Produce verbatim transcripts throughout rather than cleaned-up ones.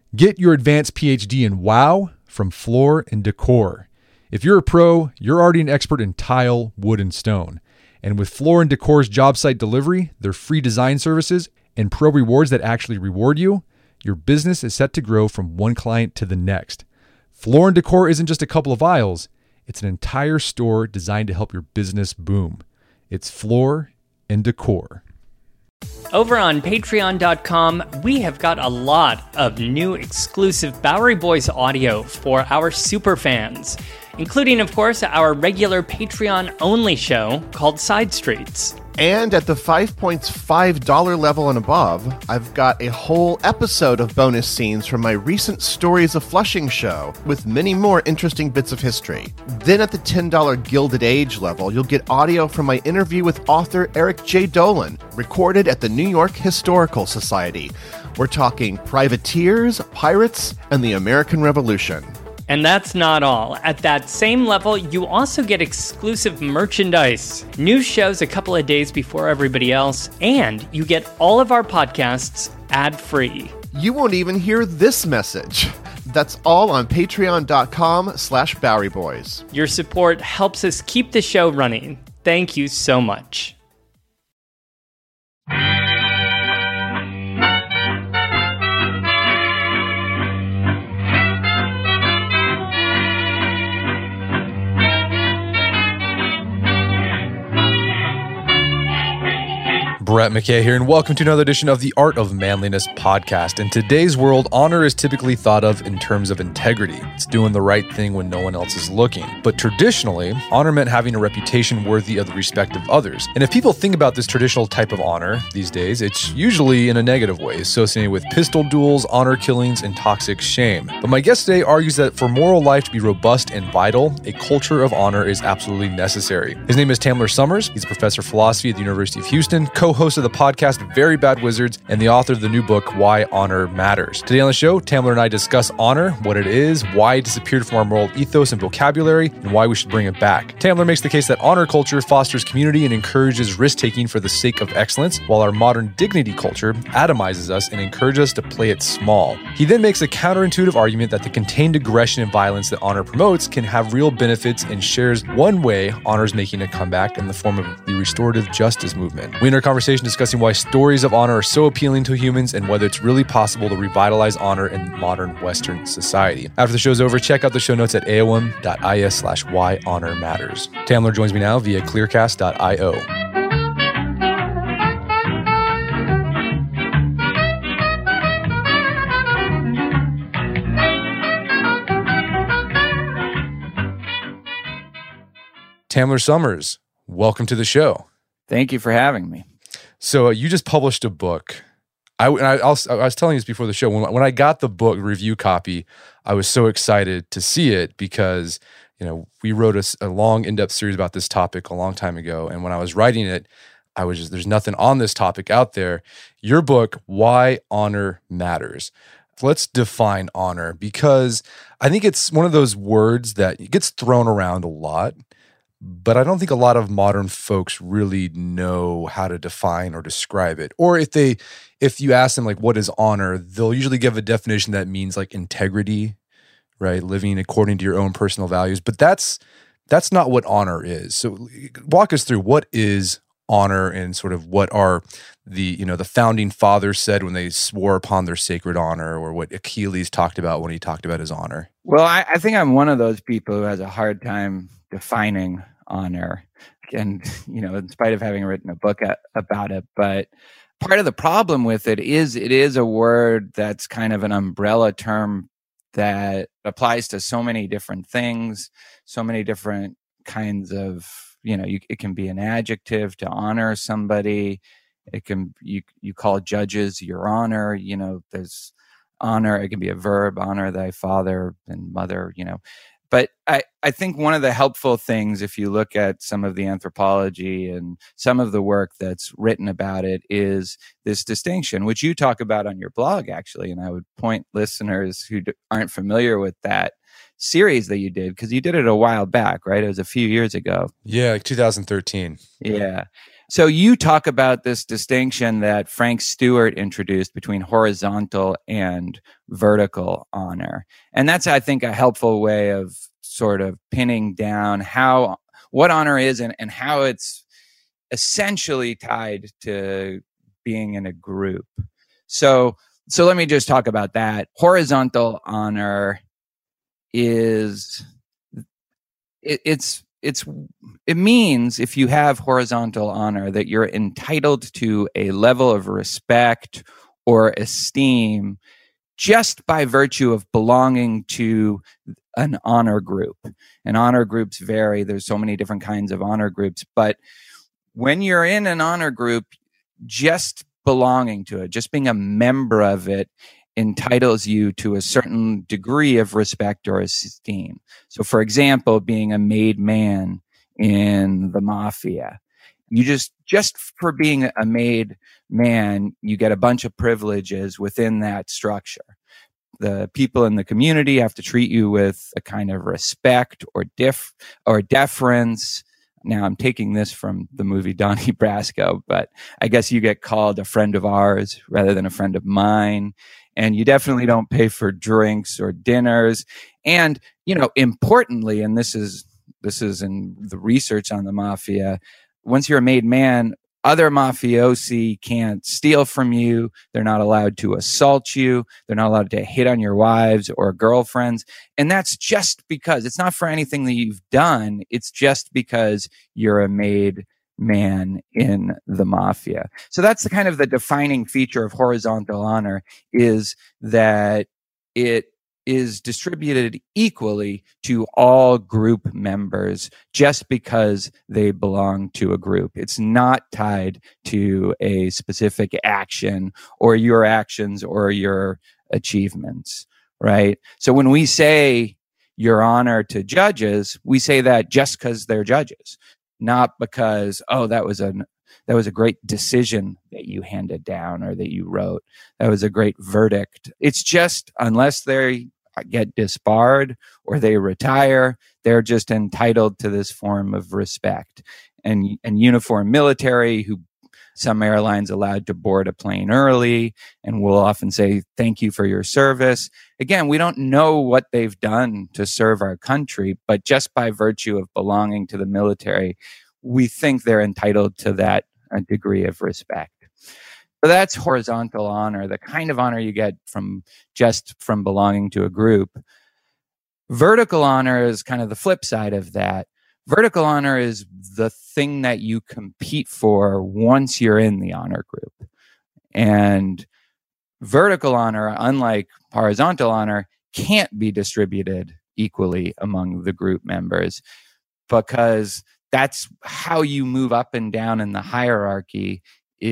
Get your advanced P H D in WOW from Floor and Decor. If you're a pro, you're already an expert in tile, wood, and stone. And with Floor and Decor's job site delivery, their free design services, and pro rewards that actually reward you, your business is set to grow from one client to the next. Floor and Decor isn't just a couple of aisles, it's an entire store designed to help your business boom. It's Floor and Decor. Over on patreon dot com, we have got a lot of new exclusive Bowery Boys audio for our super fans, including, of course, our regular Patreon-only show called Side Streets. And at the five point five dollars level and above, I've got a whole episode of bonus scenes from my recent Stories of Flushing show, with many more interesting bits of history. Then at the ten dollars Gilded Age level, you'll get audio from my interview with author Eric J. Dolan, recorded at the New York Historical Society. We're talking privateers, pirates, and the American Revolution. And that's not all. At that same level, you also get exclusive merchandise, new shows a couple of days before everybody else, and you get all of our podcasts ad-free. You won't even hear this message. That's all on patreon dot com slash Bowery Boys. Your support helps us keep the show running. Thank you so much. Brett McKay here, and welcome to another edition of the Art of Manliness podcast. In today's world, honor is typically thought of in terms of integrity. It's doing the right thing when no one else is looking. But traditionally, honor meant having a reputation worthy of the respect of others. And if people think about this traditional type of honor these days, it's usually in a negative way, associated with pistol duels, honor killings, and toxic shame. But my guest today argues that for moral life to be robust and vital, a culture of honor is absolutely necessary. His name is Tamler Sommers. He's a professor of philosophy at the University of Houston, co-host host of the podcast Very Bad Wizards, and the author of the new book, Why Honor Matters. Today on the show, Tamler and I discuss honor, what it is, why it disappeared from our moral ethos and vocabulary, and why we should bring it back. Tamler makes the case that honor culture fosters community and encourages risk-taking for the sake of excellence, while our modern dignity culture atomizes us and encourages us to play it small. He then makes a counterintuitive argument that the contained aggression and violence that honor promotes can have real benefits, and shares one way honor is making a comeback in the form of the restorative justice movement. We end our conversation discussing why stories of honor are so appealing to humans and whether it's really possible to revitalize honor in modern Western society. After the show's over, check out the show notes at aom.is slash why honor matters. Tamler joins me now via clearcast dot io. Tamler Sommers, welcome to the show. Thank you for having me. So uh, you just published a book. I, and I, I, was, I was telling you this before the show. When, when I got the book review copy, I was so excited to see it because, you know, we wrote a, a long, in-depth series about this topic a long time ago. And when I was writing it, I was just, there's nothing on this topic out there. Your book, Why Honor Matters. Let's define honor, because I think it's one of those words that gets thrown around a lot, but I don't think a lot of modern folks really know how to define or describe it. Or if they, if you ask them like, what is honor, they'll usually give a definition that means like integrity, right? Living according to your own personal values. But that's that's not what honor is. So walk us through, what is honor, and sort of what are the, you know, the founding fathers said when they swore upon their sacred honor, or what Achilles talked about when he talked about his honor. Well, I, I think I'm one of those people who has a hard time defining honor, and, you know, in spite of having written a book a, about it. But part of the problem with it is it is a word that's kind of an umbrella term that applies to so many different things, so many different kinds of, you know, you, it can be an adjective to honor somebody. It can, you, you call judges your honor, you know, there's honor. It can be a verb, honor thy father and mother, you know. But I, I think one of the helpful things, if you look at some of the anthropology and some of the work that's written about it, is this distinction, which you talk about on your blog, actually. And I would point listeners who aren't familiar with that series that you did, because you did it a while back, right? It was a few years ago. Yeah, like two thousand thirteen. Yeah. So you talk about this distinction that Frank Stewart introduced between horizontal and vertical honor. And that's, I think, a helpful way of sort of pinning down how what honor is and, and how it's essentially tied to being in a group. So, so let me just talk about that. Horizontal honor is it, it's it's it means if you have horizontal honor that you're entitled to a level of respect or esteem just by virtue of belonging to an honor group. And honor groups vary. There's so many different kinds of honor groups, but when you're in an honor group, just belonging to it, just being a member of it, entitles you to a certain degree of respect or esteem. So, for example, being a made man in the mafia, you just, just for being a made man, you get a bunch of privileges within that structure. The people in the community have to treat you with a kind of respect or dif or deference. Now, I'm taking this from the movie Donnie Brasco, but I guess you get called a friend of ours rather than a friend of mine. And you definitely don't pay for drinks or dinners. And, you know, importantly, and this is this is in the research on the mafia, once you're a made man, other mafiosi can't steal from you. They're not allowed to assault you. They're not allowed to hit on your wives or girlfriends. And that's just because it's not for anything that you've done. It's just because you're a made man in the mafia. So that's the kind of the defining feature of horizontal honor, is that it is distributed equally to all group members just because they belong to a group. It's not tied to a specific action or your actions or your achievements, right? So when we say your honor to judges, we say that just because they're judges, not because, oh, that was a that was a great decision that you handed down or that you wrote. That was a great verdict. It's just, unless they get disbarred or they retire, they're just entitled to this form of respect. And and uniformed military, who some airlines allowed to board a plane early and will often say, thank you for your service. Again, we don't know what they've done to serve our country, but just by virtue of belonging to the military, we think they're entitled to that uh, degree of respect. So that's horizontal honor, the kind of honor you get from just from belonging to a group. Vertical honor is kind of the flip side of that. Vertical honor is the thing that you compete for once you're in the honor group. And vertical honor, unlike horizontal honor, can't be distributed equally among the group members, because that's how you move up and down in the hierarchy,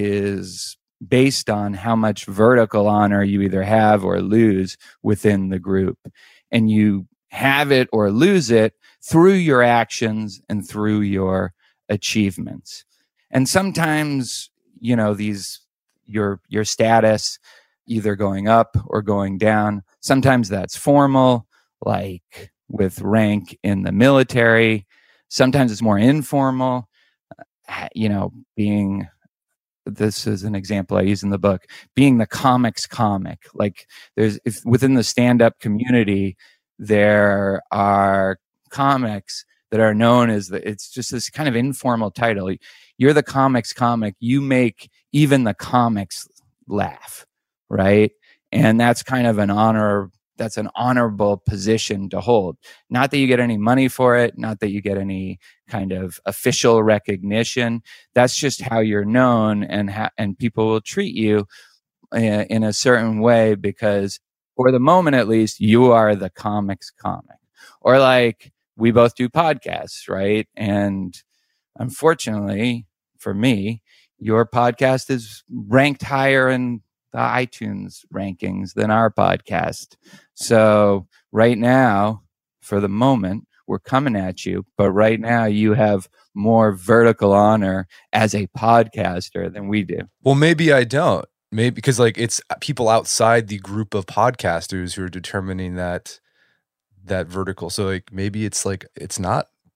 is based on how much vertical honor you either have or lose within the group. And you have it or lose it through your actions and through your achievements. And sometimes, you know, these your your status either going up or going down. Sometimes that's formal, like with rank in the military. Sometimes it's more informal, you know, being, this is an example I use in the book, being the comics comic. Like there's, if within the stand-up community, there are comics that are known as the, it's just this kind of informal title. You're the comics comic. You make even the comics laugh, right? And that's kind of an honor. That's an honorable position to hold. Not that you get any money for it, not that you get any kind of official recognition. That's just how you're known, and ha- and people will treat you in, in a certain way because, for the moment at least, you are the comics comic. Or like, we both do podcasts, right? And unfortunately for me, your podcast is ranked higher in the iTunes rankings than our podcast. So right now, for the moment, we're coming at you, but right now you have more vertical honor as a podcaster than we do. Well, maybe I don't. Maybe because like it's people outside the group of podcasters who are determining that that vertical. So like maybe it's like it's not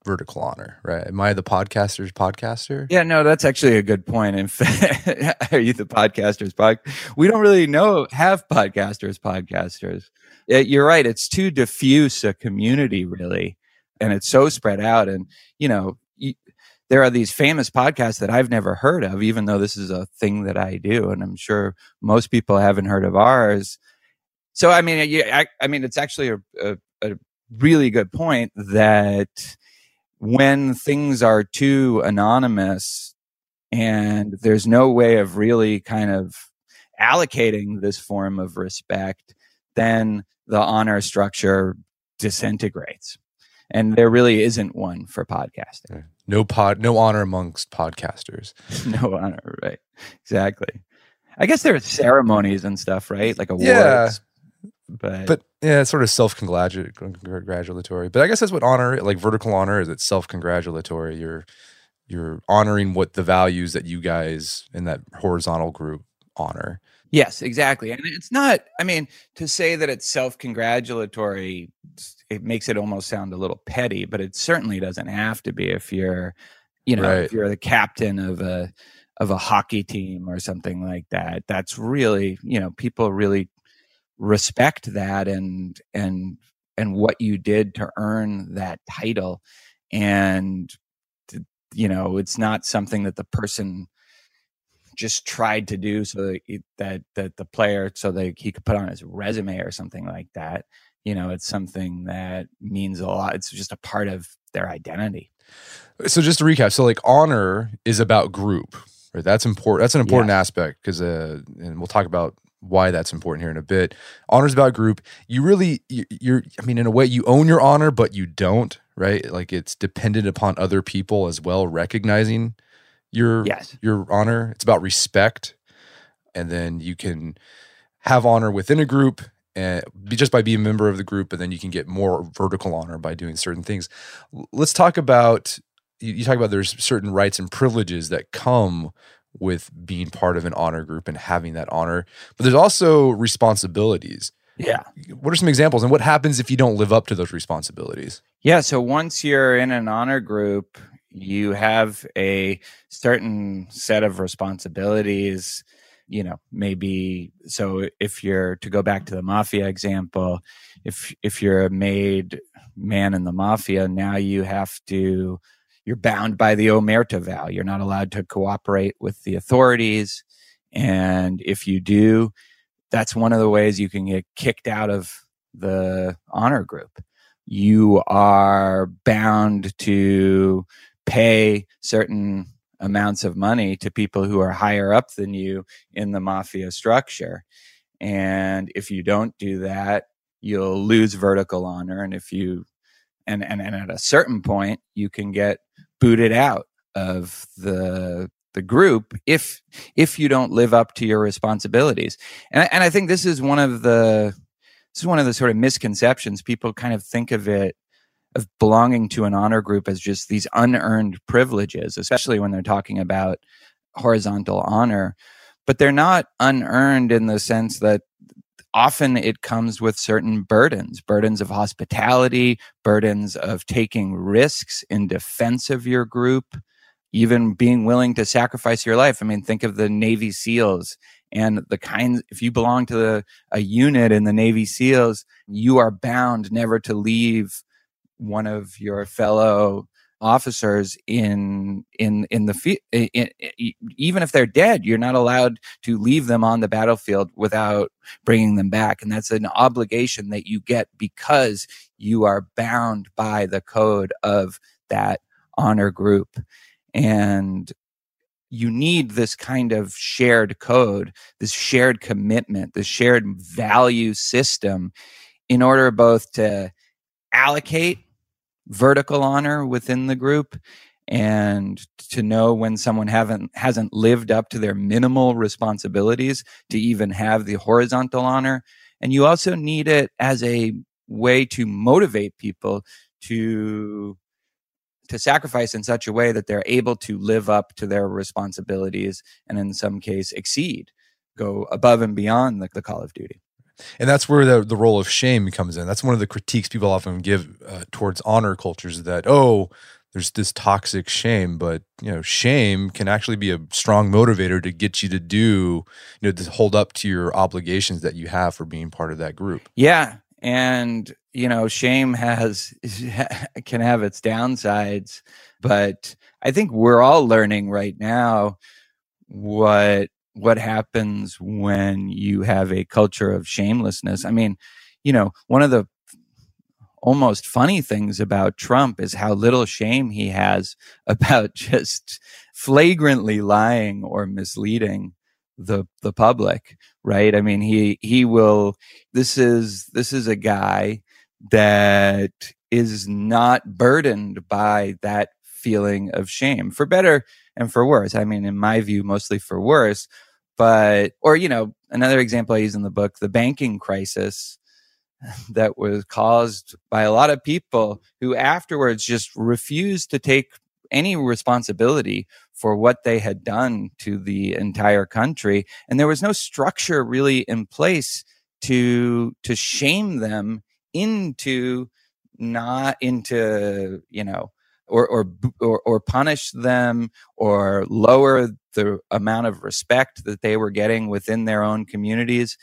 vertical honor, right? Am I the podcaster's podcaster? Yeah, no, that's actually a good point. In fact, are you the podcaster's pod? We don't really know have podcasters podcasters. It, you're right. It's too diffuse a community, really, and it's so spread out. And you know, you, there are these famous podcasts that I've never heard of, even though this is a thing that I do, and I'm sure most people haven't heard of ours. So, I mean, yeah, I, I mean, it's actually a, a, a really good point that when things are too anonymous and there's no way of really kind of allocating this form of respect, then the honor structure disintegrates. And there really isn't one for podcasting. No pod, no honor amongst podcasters. No honor, right? Exactly. I guess there are ceremonies and stuff, right? Like awards. Yeah. But, but yeah, it's sort of self-congratulatory. But I guess that's what honor, like vertical honor, is. It's self-congratulatory. You're you're honoring what the values that you guys in that horizontal group honor. Yes, exactly. And it's not, I mean, to say that it's self-congratulatory, it makes it almost sound a little petty, but it certainly doesn't have to be if you're, you know, Right. if you're the captain of a of a hockey team or something like that. That's really, you know, people really respect that and and and what you did to earn that title. And you know, it's not something that the person just tried to do so that it, that, that the player so that he could put on his resume or something like that. You know, it's something that means a lot. It's just a part of their identity. So just to recap, so like honor is about group, right? That's important. That's an important Yeah. aspect because, uh, and we'll talk about why that's important here in a bit. Honor is about group. You really, you, you're, I mean, in a way, you own your honor, but you don't, right? Like it's dependent upon other people as well, recognizing your Yes. your honor. It's about respect, and then you can have honor within a group, and be, just by being a member of the group, and then you can get more vertical honor by doing certain things. L- Let's talk about. You, you talk about there's certain rights and privileges that come with being part of an honor group and having that honor, but there's also responsibilities. Yeah. What are some examples, and what happens if you don't live up to those responsibilities? Yeah. So once you're in an honor group, you have a certain set of responsibilities, you know, maybe, so if you're, to go back to the mafia example, if, if you're a made man in the mafia, now you have to, you're bound by the omerta vow. You're not allowed to cooperate with the authorities. And if you do, that's one of the ways you can get kicked out of the honor group. You are bound to pay certain amounts of money to people who are higher up than you in the mafia structure. And if you don't do that, you'll lose vertical honor. And if you, and, and, and at a certain point, you can get booted out of the the group if if you don't live up to your responsibilities. And and I think this is one of the this is one of the sort of misconceptions. People kind of think of it, of belonging to an honor group, as just these unearned privileges, especially when they're talking about horizontal honor. But they're not unearned in the sense that often it comes with certain burdens, burdens of hospitality, burdens of taking risks in defense of your group, even being willing to sacrifice your life. I mean, think of the Navy SEALs and the kinds, if you belong to the, a unit in the Navy SEALs, you are bound never to leave one of your fellow officers in in in the field. Even if they're dead, you're not allowed to leave them on the battlefield without bringing them back. And that's an obligation that you get because you are bound by the code of that honor group. And you need this kind of shared code, this shared commitment, this shared value system in order both to allocate vertical honor within the group and to know when someone haven't hasn't lived up to their minimal responsibilities to even have the horizontal honor. And you also need it as a way to motivate people to to sacrifice in such a way that they're able to live up to their responsibilities and in some case exceed, go above and beyond the, the call of duty. And that's where the, the role of shame comes in. That's one of the critiques people often give uh, towards honor cultures, that, oh, there's this toxic shame, but you know, shame can actually be a strong motivator to get you to do, you know, to hold up to your obligations that you have for being part of that group. Yeah. And, you know, shame has, can have its downsides, but I think we're all learning right now what, what happens when you have a culture of shamelessness. I mean, you know, one of the almost funny things about Trump is how little shame he has about just flagrantly lying or misleading the the public, right? I mean, he he will this is this is a guy that is not burdened by that feeling of shame, for better and for worse. I mean, in my view, mostly for worse. But, or, you know, another example I use in the book, the banking crisis that was caused by a lot of people who afterwards just refused to take any responsibility for what they had done to the entire country. And there was no structure really in place to, to shame them into not into, you know, or, or, or, or punish them or lower the amount of respect that they were getting within their own communities.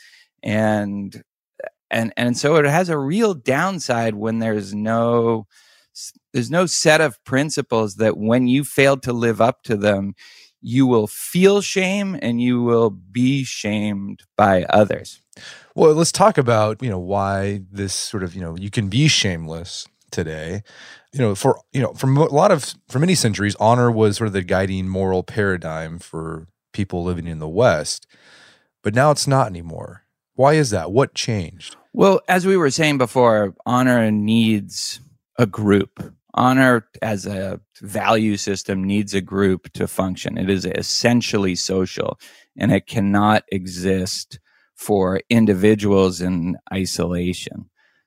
And, and, and so it has a real downside when there's no, there's no set of principles that when you fail to live up to them, you will feel shame and you will be shamed by others. Well, let's talk about, you know, why this sort of, you know, you can be shameless today. You know, for, you know, for a lot of, for many centuries, honor was sort of the guiding moral paradigm for people living in the West, but now it's not anymore. Why is that? What changed? Well, as we were saying before, honor needs a group. Honor as a value system needs a group to function. It is essentially social, and it cannot exist for individuals in isolation.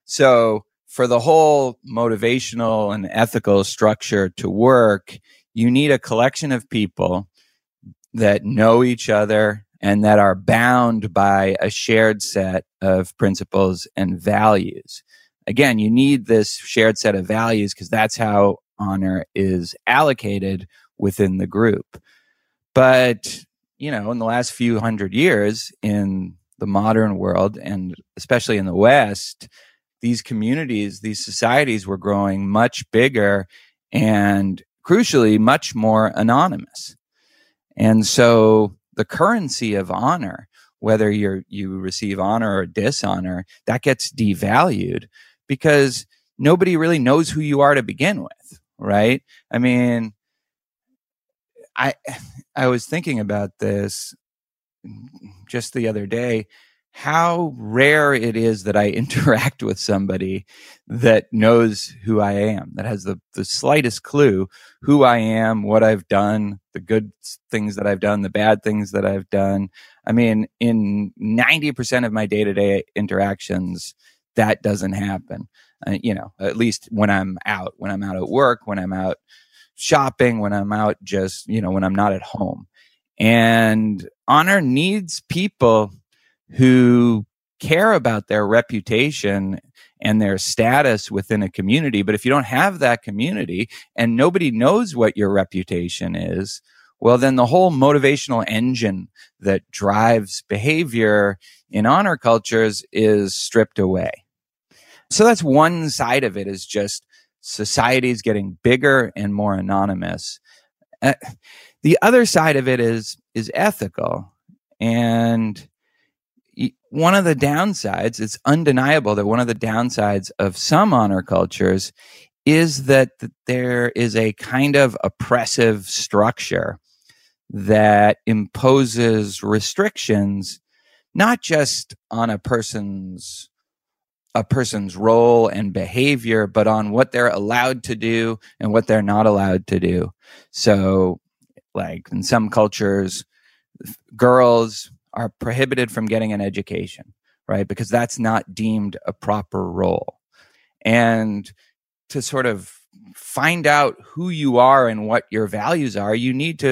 So for the whole motivational and ethical structure to work, you need a collection of people that know each other and that are bound by a shared set of principles and values. Again, you need this shared set of values because that's how honor is allocated within the group. But, you know, in the last few hundred years in the modern world, and especially in the West, these communities, these societies were growing much bigger and, crucially, much more anonymous. And so the currency of honor, whether you're, you receive honor or dishonor, that gets devalued because nobody really knows who you are to begin with, right? I mean, I I was thinking about this just the other day, how rare it is that I interact with somebody that knows who I am, that has the, the slightest clue who I am, what I've done, the good things that I've done, the bad things that I've done. I mean, in ninety percent of my day-to-day interactions, that doesn't happen. Uh, you know, at least when I'm out, when I'm out at work, when I'm out shopping, when I'm out just, you know, when I'm not at home. And honor needs people who care about their reputation and their status within a community. But if you don't have that community and nobody knows what your reputation is, well, then the whole motivational engine that drives behavior in honor cultures is stripped away. So that's one side of it, is just societies getting bigger and more anonymous. Uh, the other side of it is, is ethical. And one of the downsides, it's undeniable that one of the downsides of some honor cultures is that there is a kind of oppressive structure that imposes restrictions, not just on a person's a person's role and behavior, but on what they're allowed to do and what they're not allowed to do. So, like in some cultures, girls are prohibited from getting an education, right? Because that's not deemed a proper role. And to sort of find out who you are and what your values are, you need to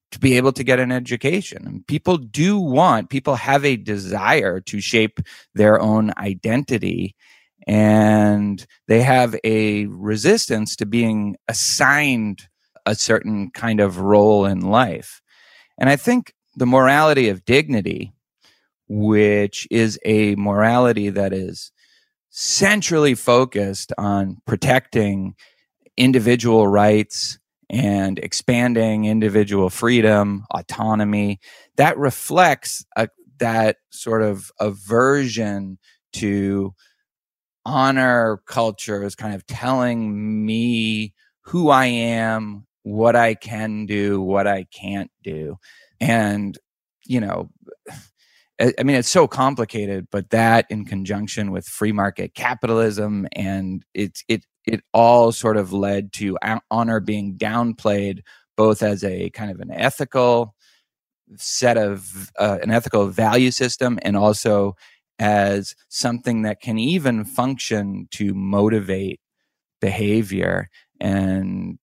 to be able to get an education. And people do want, people have a desire to shape their own identity, and they have a resistance to being assigned a certain kind of role in life. And I think the morality of dignity, which is a morality that is centrally focused on protecting individual rights and expanding individual freedom, autonomy, that reflects a, that sort of aversion to honor culture as kind of telling me who I am, what I can do, what I can't do. And, you know, I mean, it's so complicated, but that in conjunction with free market capitalism, and it it it all sort of led to honor being downplayed, both as a kind of an ethical set of uh, an ethical value system, and also as something that can even function to motivate behavior and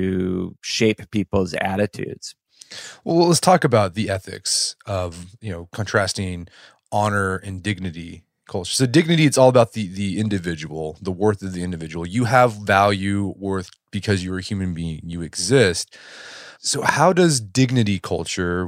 to shape people's attitudes. Well, let's talk about the ethics of, you know, contrasting honor and dignity culture. So dignity, it's all about the the individual, the worth of the individual. You have value, worth, because you're a human being, you exist. So how does dignity culture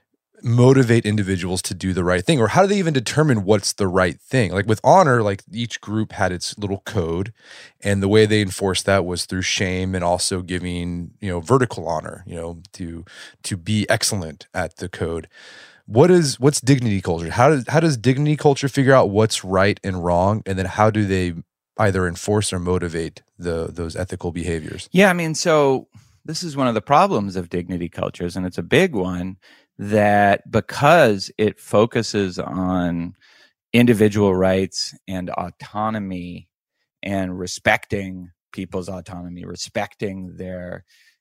motivate individuals to do the right thing? Or how do they even determine what's the right thing? Like with honor, like each group had its little code, and the way they enforced that was through shame and also giving, you know, vertical honor, you know, to to be excellent at the code. What is what's dignity culture? How does how does dignity culture figure out what's right and wrong, and then how do they either enforce or motivate the those ethical behaviors? Yeah, I mean, so this is one of the problems of dignity cultures, and it's a big one, that because it focuses on individual rights and autonomy and respecting people's autonomy, respecting their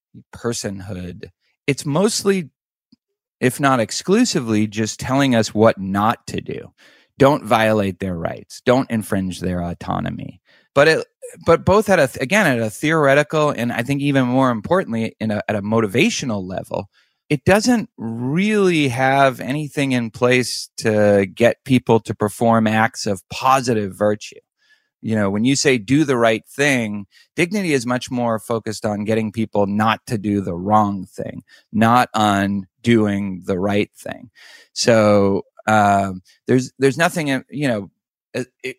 personhood, it's mostly, if not exclusively, just telling us what not to do. Don't violate their rights. Don't infringe their autonomy. But it, but both at a, again, at a theoretical, and I think even more importantly, in a, at a motivational level, it doesn't really have anything in place to get people to perform acts of positive virtue. You know, when you say do the right thing, dignity is much more focused on getting people not to do the wrong thing, not on doing the right thing. So um, there's there's nothing, you know, it, it,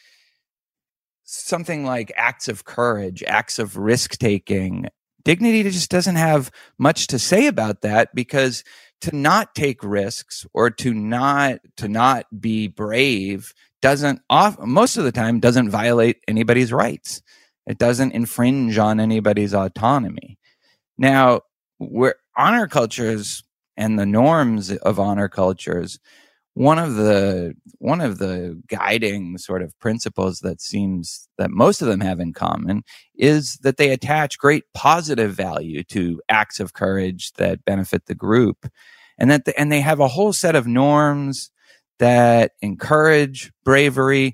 something like acts of courage, acts of risk taking. Dignity just doesn't have much to say about that, because to not take risks or to not to not be brave doesn't off, most of the time doesn't violate anybody's rights. It doesn't infringe on anybody's autonomy. Now, where honor cultures and the norms of honor cultures, one of the one of the guiding sort of principles that seems that most of them have in common is that they attach great positive value to acts of courage that benefit the group, and that the, and they have a whole set of norms that encourage bravery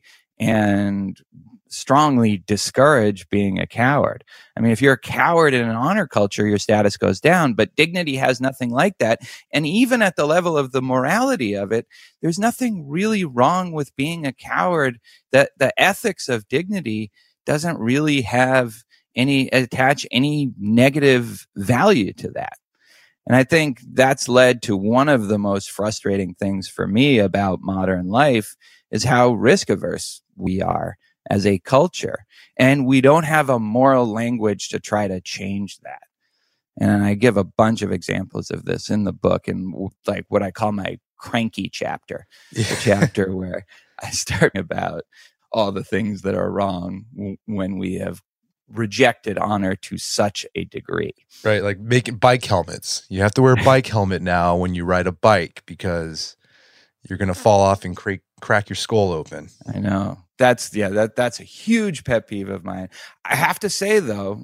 and strongly discourage being a coward. I mean, if you're a coward in an honor culture, your status goes down, but dignity has nothing like that. And even at the level of the morality of it, there's nothing really wrong with being a coward. That the ethics of dignity doesn't really have any, attach any negative value to that. And I think that's led to one of the most frustrating things for me about modern life is how risk averse we are as a culture. And we don't have a moral language to try to change that. And I give a bunch of examples of this in the book, and like what I call my cranky chapter, yeah. The chapter where I start about all the things that are wrong w- when we have rejected honor to such a degree. Right, like making bike helmets. You have to wear a bike helmet now when you ride a bike because you're going to fall off and crack crack your skull open. I know. That's yeah. That that's a huge pet peeve of mine. I have to say though,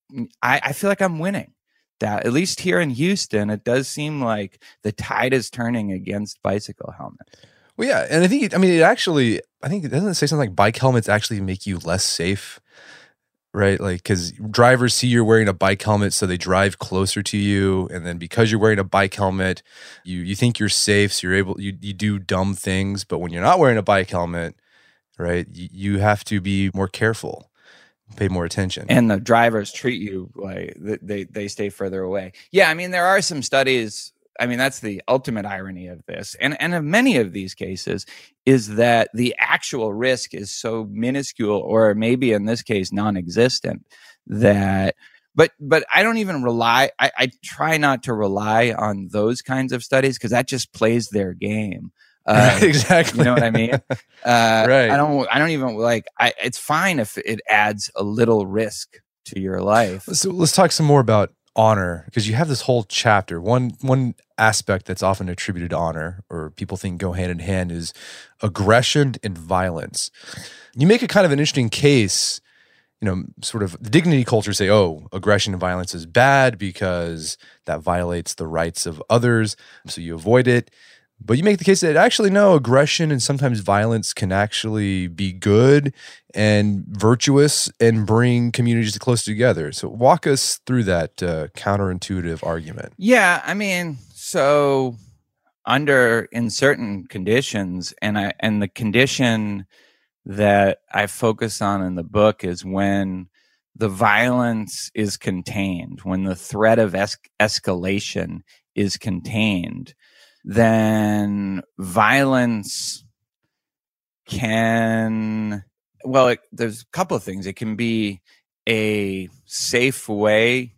I, I feel like I'm winning. That at least here in Houston, it does seem like the tide is turning against bicycle helmets. Well, yeah, and I think it, I mean it actually. I think it doesn't say something like bike helmets actually make you less safe, right? Like, because drivers see you're wearing a bike helmet, so they drive closer to you, and then because you're wearing a bike helmet, you you think you're safe, so you're able you you do dumb things. But when you're not wearing a bike helmet, right, you, you have to be more careful, pay more attention. And the drivers treat you like they they stay further away. Yeah, I mean, there are some studies. I mean, that's the ultimate irony of this. And and in many of these cases is that the actual risk is so minuscule, or maybe in this case, non-existent, that, but but I don't even rely, I, I try not to rely on those kinds of studies because that just plays their game. Uh, exactly. You know what I mean? Uh, right. I don't, I don't even like, I, it's fine if it adds a little risk to your life. So let's talk some more about honor, because you have this whole chapter. One one aspect that's often attributed to honor, or people think go hand in hand, is aggression and violence. You make a kind of an interesting case, you know, sort of the dignity culture say, oh, aggression and violence is bad because that violates the rights of others, so you avoid it. But you make the case that actually, no, aggression and sometimes violence can actually be good and virtuous and bring communities closer together. So walk us through that uh, counterintuitive argument. Yeah, I mean, so under in certain conditions, and I and the condition that I focus on in the book is when the violence is contained, when the threat of es- escalation is contained. Then violence can, well, it, there's a couple of things. It can be a safe way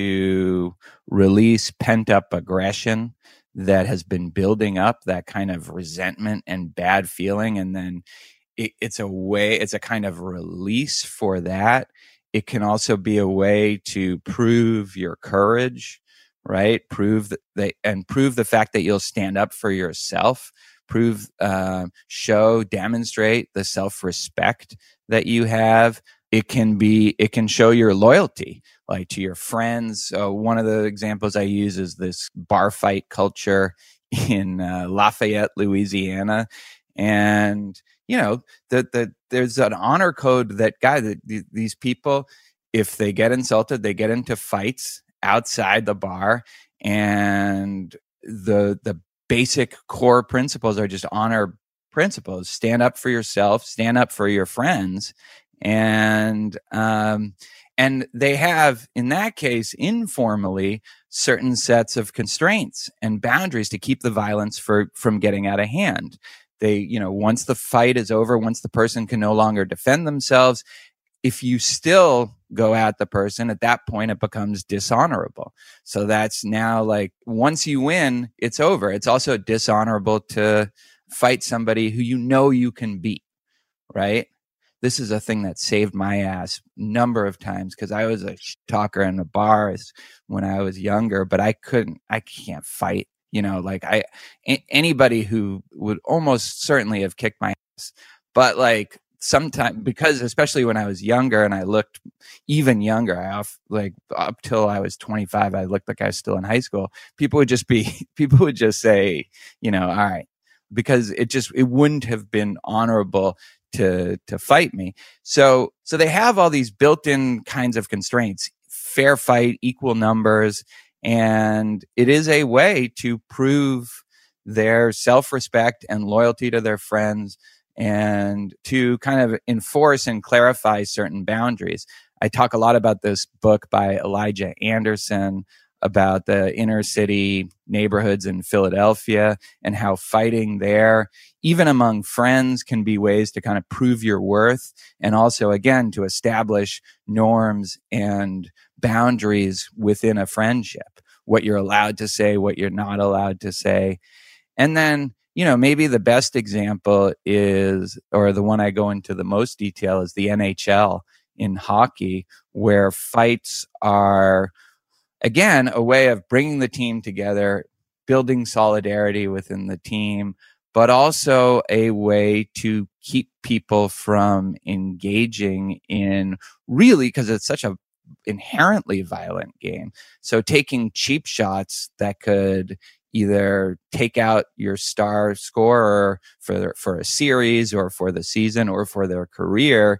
to release pent-up aggression that has been building up, that kind of resentment and bad feeling. And then it, it's a way, it's a kind of release for that. It can also be a way to prove your courage, right? Prove that they, and prove the fact that you'll stand up for yourself, prove, uh, show, demonstrate the self-respect that you have. It can be, it can show your loyalty, like to your friends. So one of the examples I use is this bar fight culture in uh, Lafayette, Louisiana. And, you know, the, the, there's an honor code that guy that th- these people, if they get insulted, they get into fights outside the bar, and the the basic core principles are just honor principles. Stand up for yourself, stand up for your friends, and um, and they have, in that case, informally, certain sets of constraints and boundaries to keep the violence for from getting out of hand. They, you know, once the fight is over, once the person can no longer defend themselves, if you still go at the person, at that point, it becomes dishonorable. So that's now like, once you win, it's over. It's also dishonorable to fight somebody who you know you can beat, right? This is a thing that saved my ass a number of times because I was a talker in the bars when I was younger, but I couldn't, I can't fight. You know, like I, a- anybody who would almost certainly have kicked my ass, but like, sometimes, because especially when I was younger and I looked even younger, I off like up till I was twenty-five, I looked like I was still in high school. People would just be, people would just say, you know, all right, because it just, it wouldn't have been honorable to, to fight me. So, so they have all these built-in kinds of constraints, fair fight, equal numbers. And it is a way to prove their self-respect and loyalty to their friends, and to kind of enforce and clarify certain boundaries. I talk a lot about this book by Elijah Anderson about the inner city neighborhoods in Philadelphia and how fighting there, even among friends, can be ways to kind of prove your worth, and also, again, to establish norms and boundaries within a friendship, what you're allowed to say, what you're not allowed to say. And then, you know, maybe the best example is, or the one I go into the most detail, is the N H L in hockey, where fights are, again, a way of bringing the team together, building solidarity within the team, but also a way to keep people from engaging in, really, because it's such a inherently violent game. So taking cheap shots that could either take out your star scorer for for a series or for the season or for their career,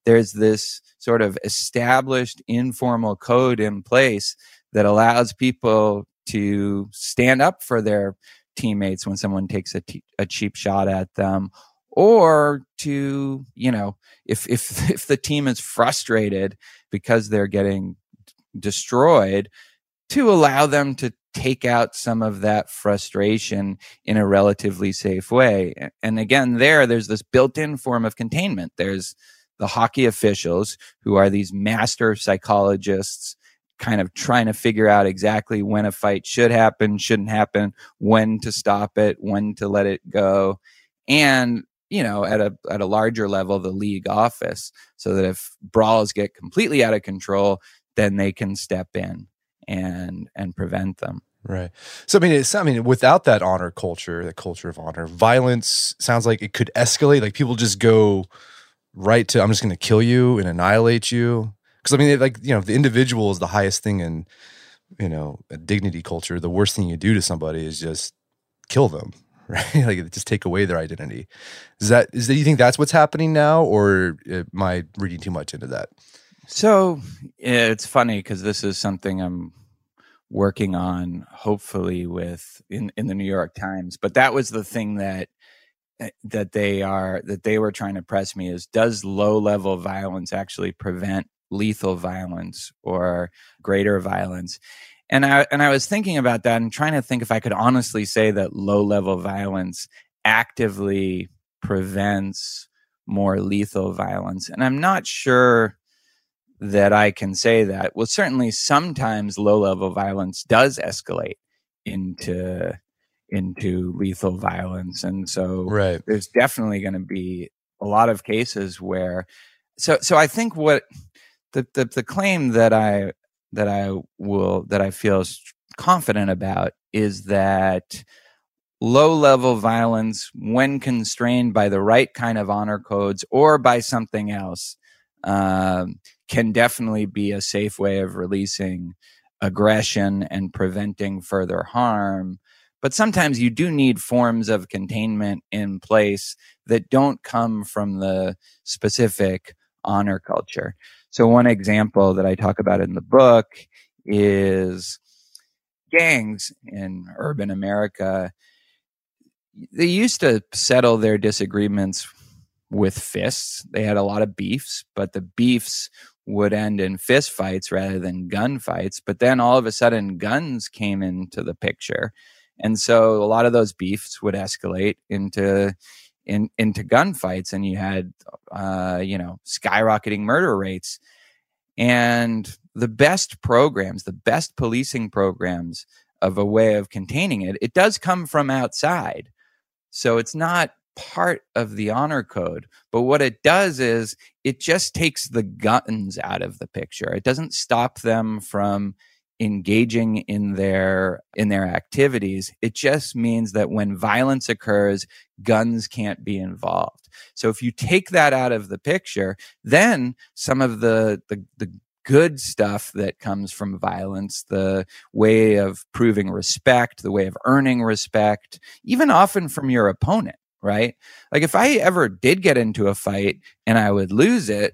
there's this sort of established informal code in place that allows people to stand up for their teammates when someone takes a, t- a cheap shot at them, or to, you know, if if if the team is frustrated because they're getting destroyed, to allow them to take out some of that frustration in a relatively safe way. And again, there, there's this built-in form of containment. There's the hockey officials, who are these master psychologists, kind of trying to figure out exactly when a fight should happen, shouldn't happen, when to stop it, when to let it go. And, you know, at a at a larger level, the league office, so that if brawls get completely out of control, then they can step in and and prevent them. Right. So I mean, it's I mean, without that honor culture, that culture of honor, violence sounds like it could escalate. Like people just go right to, I'm just going to kill you and annihilate you. Because I mean, like, you know, the individual is the highest thing in, you know, a dignity culture. The worst thing you do to somebody is just kill them, right? Like just take away their identity. Is that is that you think that's what's happening now, or am I reading too much into that? So yeah, it's funny because this is something I'm working on, hopefully with in, in the New York Times. But that was the thing that that they are that they were trying to press me is, does low level violence actually prevent lethal violence or greater violence? And I and I was thinking about that and trying to think if I could honestly say that low level violence actively prevents more lethal violence. And I'm not sure that I can say that. Well, certainly sometimes low-level violence does escalate into into lethal violence, and so right. there's definitely going to be a lot of cases where. So, so I think what the, the the claim that I that I will that I feel confident about is that low-level violence, when constrained by the right kind of honor codes or by something else, Um, can definitely be a safe way of releasing aggression and preventing further harm. But sometimes you do need forms of containment in place that don't come from the specific honor culture. So one example that I talk about in the book is gangs in urban America. They used to settle their disagreements with fists. They had a lot of beefs, but the beefs would end in fist fights rather than gun fights. But then all of a sudden guns came into the picture. And so a lot of those beefs would escalate into in, into gunfights, and you had uh, you know, skyrocketing murder rates. And the best programs, the best policing programs of a way of containing it, it does come from outside. So it's not part of the honor code, but what it does is it just takes the guns out of the picture. It doesn't stop them from engaging in their in their activities. It just means that when violence occurs, guns can't be involved. So if you take that out of the picture, then some of the the, the good stuff that comes from violence, the way of proving respect, the way of earning respect, even often from your opponent, right? Like if I ever did get into a fight and I would lose it,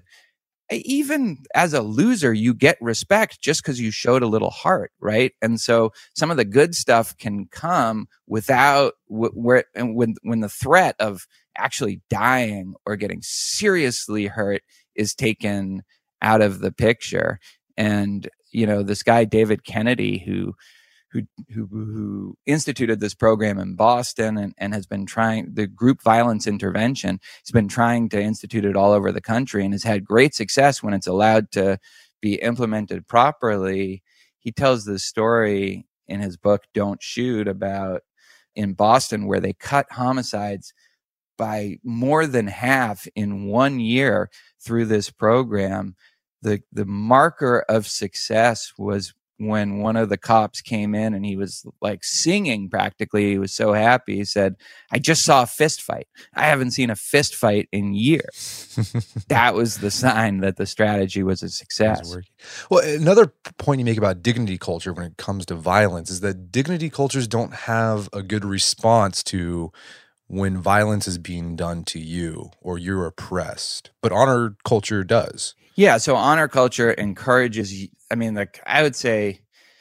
even as a loser, you get respect just because you showed a little heart, right? And so some of the good stuff can come without where and when when the threat of actually dying or getting seriously hurt is taken out of the picture. And you know, this guy David Kennedy, who Who, who who instituted this program in Boston and, and has been trying the group violence intervention. He's been trying to institute it all over the country and has had great success when it's allowed to be implemented properly. He tells this story in his book, Don't Shoot, about in Boston where they cut homicides by more than half in one year through this program. The, the marker of success was when one of the cops came in and he was like singing practically. He was so happy. He said, I just saw a fist fight. I haven't seen a fist fight in years. That was the sign that the strategy was a success. Well, another point you make about dignity culture when it comes to violence is that dignity cultures don't have a good response to when violence is being done to you or you're oppressed, but honor culture does. Yeah, so honor culture encourages, I mean, like I would say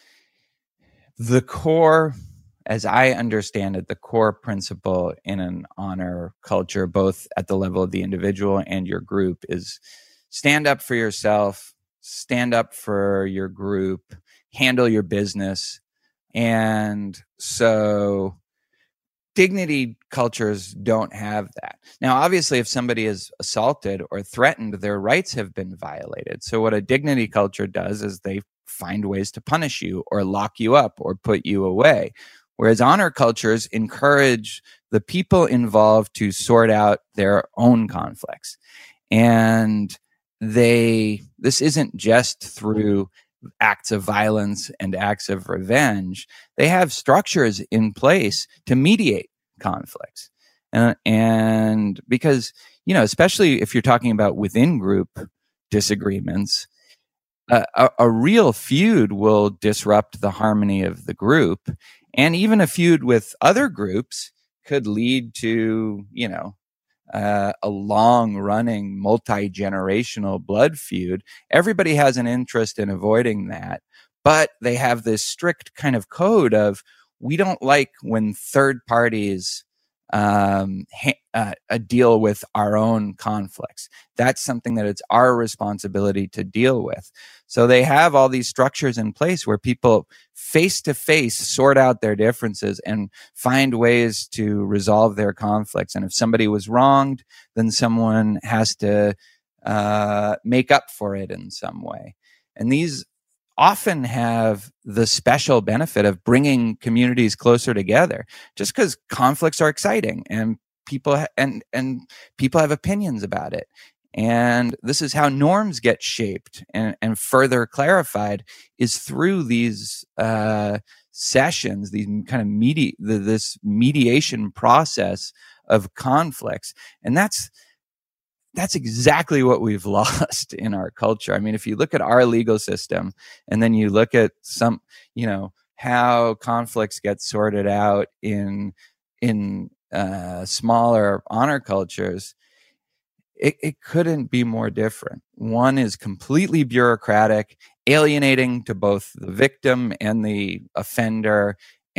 the core, as I understand it, the core principle in an honor culture, both at the level of the individual and your group, is stand up for yourself, stand up for your group, handle your business. And so dignity cultures don't have that. Now, obviously, if somebody is assaulted or threatened, their rights have been violated. So what a dignity culture does is they find ways to punish you or lock you up or put you away. Whereas honor cultures encourage the people involved to sort out their own conflicts. And they, this isn't just through acts of violence and acts of revenge. They have structures in place to mediate conflicts. Uh, and because, you know, especially if you're talking about within group disagreements, uh, a, a real feud will disrupt the harmony of the group. And even a feud with other groups could lead to, you know, Uh, a long-running, multi-generational blood feud. Everybody has an interest in avoiding that, but they have this strict kind of code of, we don't like when third parties um, ha- uh, uh, deal with our own conflicts. That's something that it's our responsibility to deal with. So they have all these structures in place where people face-to-face sort out their differences and find ways to resolve their conflicts. And if somebody was wronged, then someone has to uh, make up for it in some way. And these often have the special benefit of bringing communities closer together, just because conflicts are exciting and people ha- and and people have opinions about it. And this is how norms get shaped and, and further clarified, is through these uh, sessions, these kind of medi- the, this mediation process of conflicts. And that's That's exactly what we've lost in our culture. I mean, if you look at our legal system and then you look at some, you know, how conflicts get sorted out in in uh, smaller honor cultures, it, it couldn't be more different. One is completely bureaucratic, alienating to both the victim and the offender.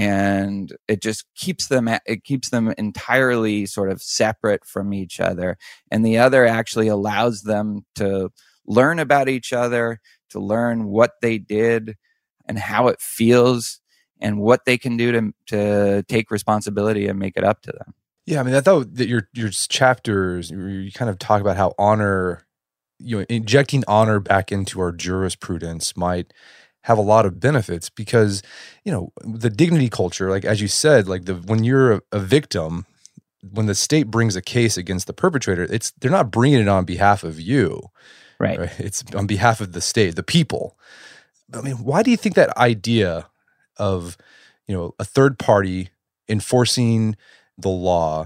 And it just keeps them, it keeps them entirely sort of separate from each other. And the other actually allows them to learn about each other, to learn what they did and how it feels and what they can do to, to take responsibility and make it up to them. Yeah, I mean, I thought that your your chapters, you kind of talk about how honor, you know, injecting honor back into our jurisprudence might have a lot of benefits, because, you know, the dignity culture, like as you said, like the when you're a, a victim, when the state brings a case against the perpetrator, it's they're not bringing it on behalf of you, right? right? It's on behalf of the state, the people. I mean, why do you think that idea of, you know, a third party enforcing the law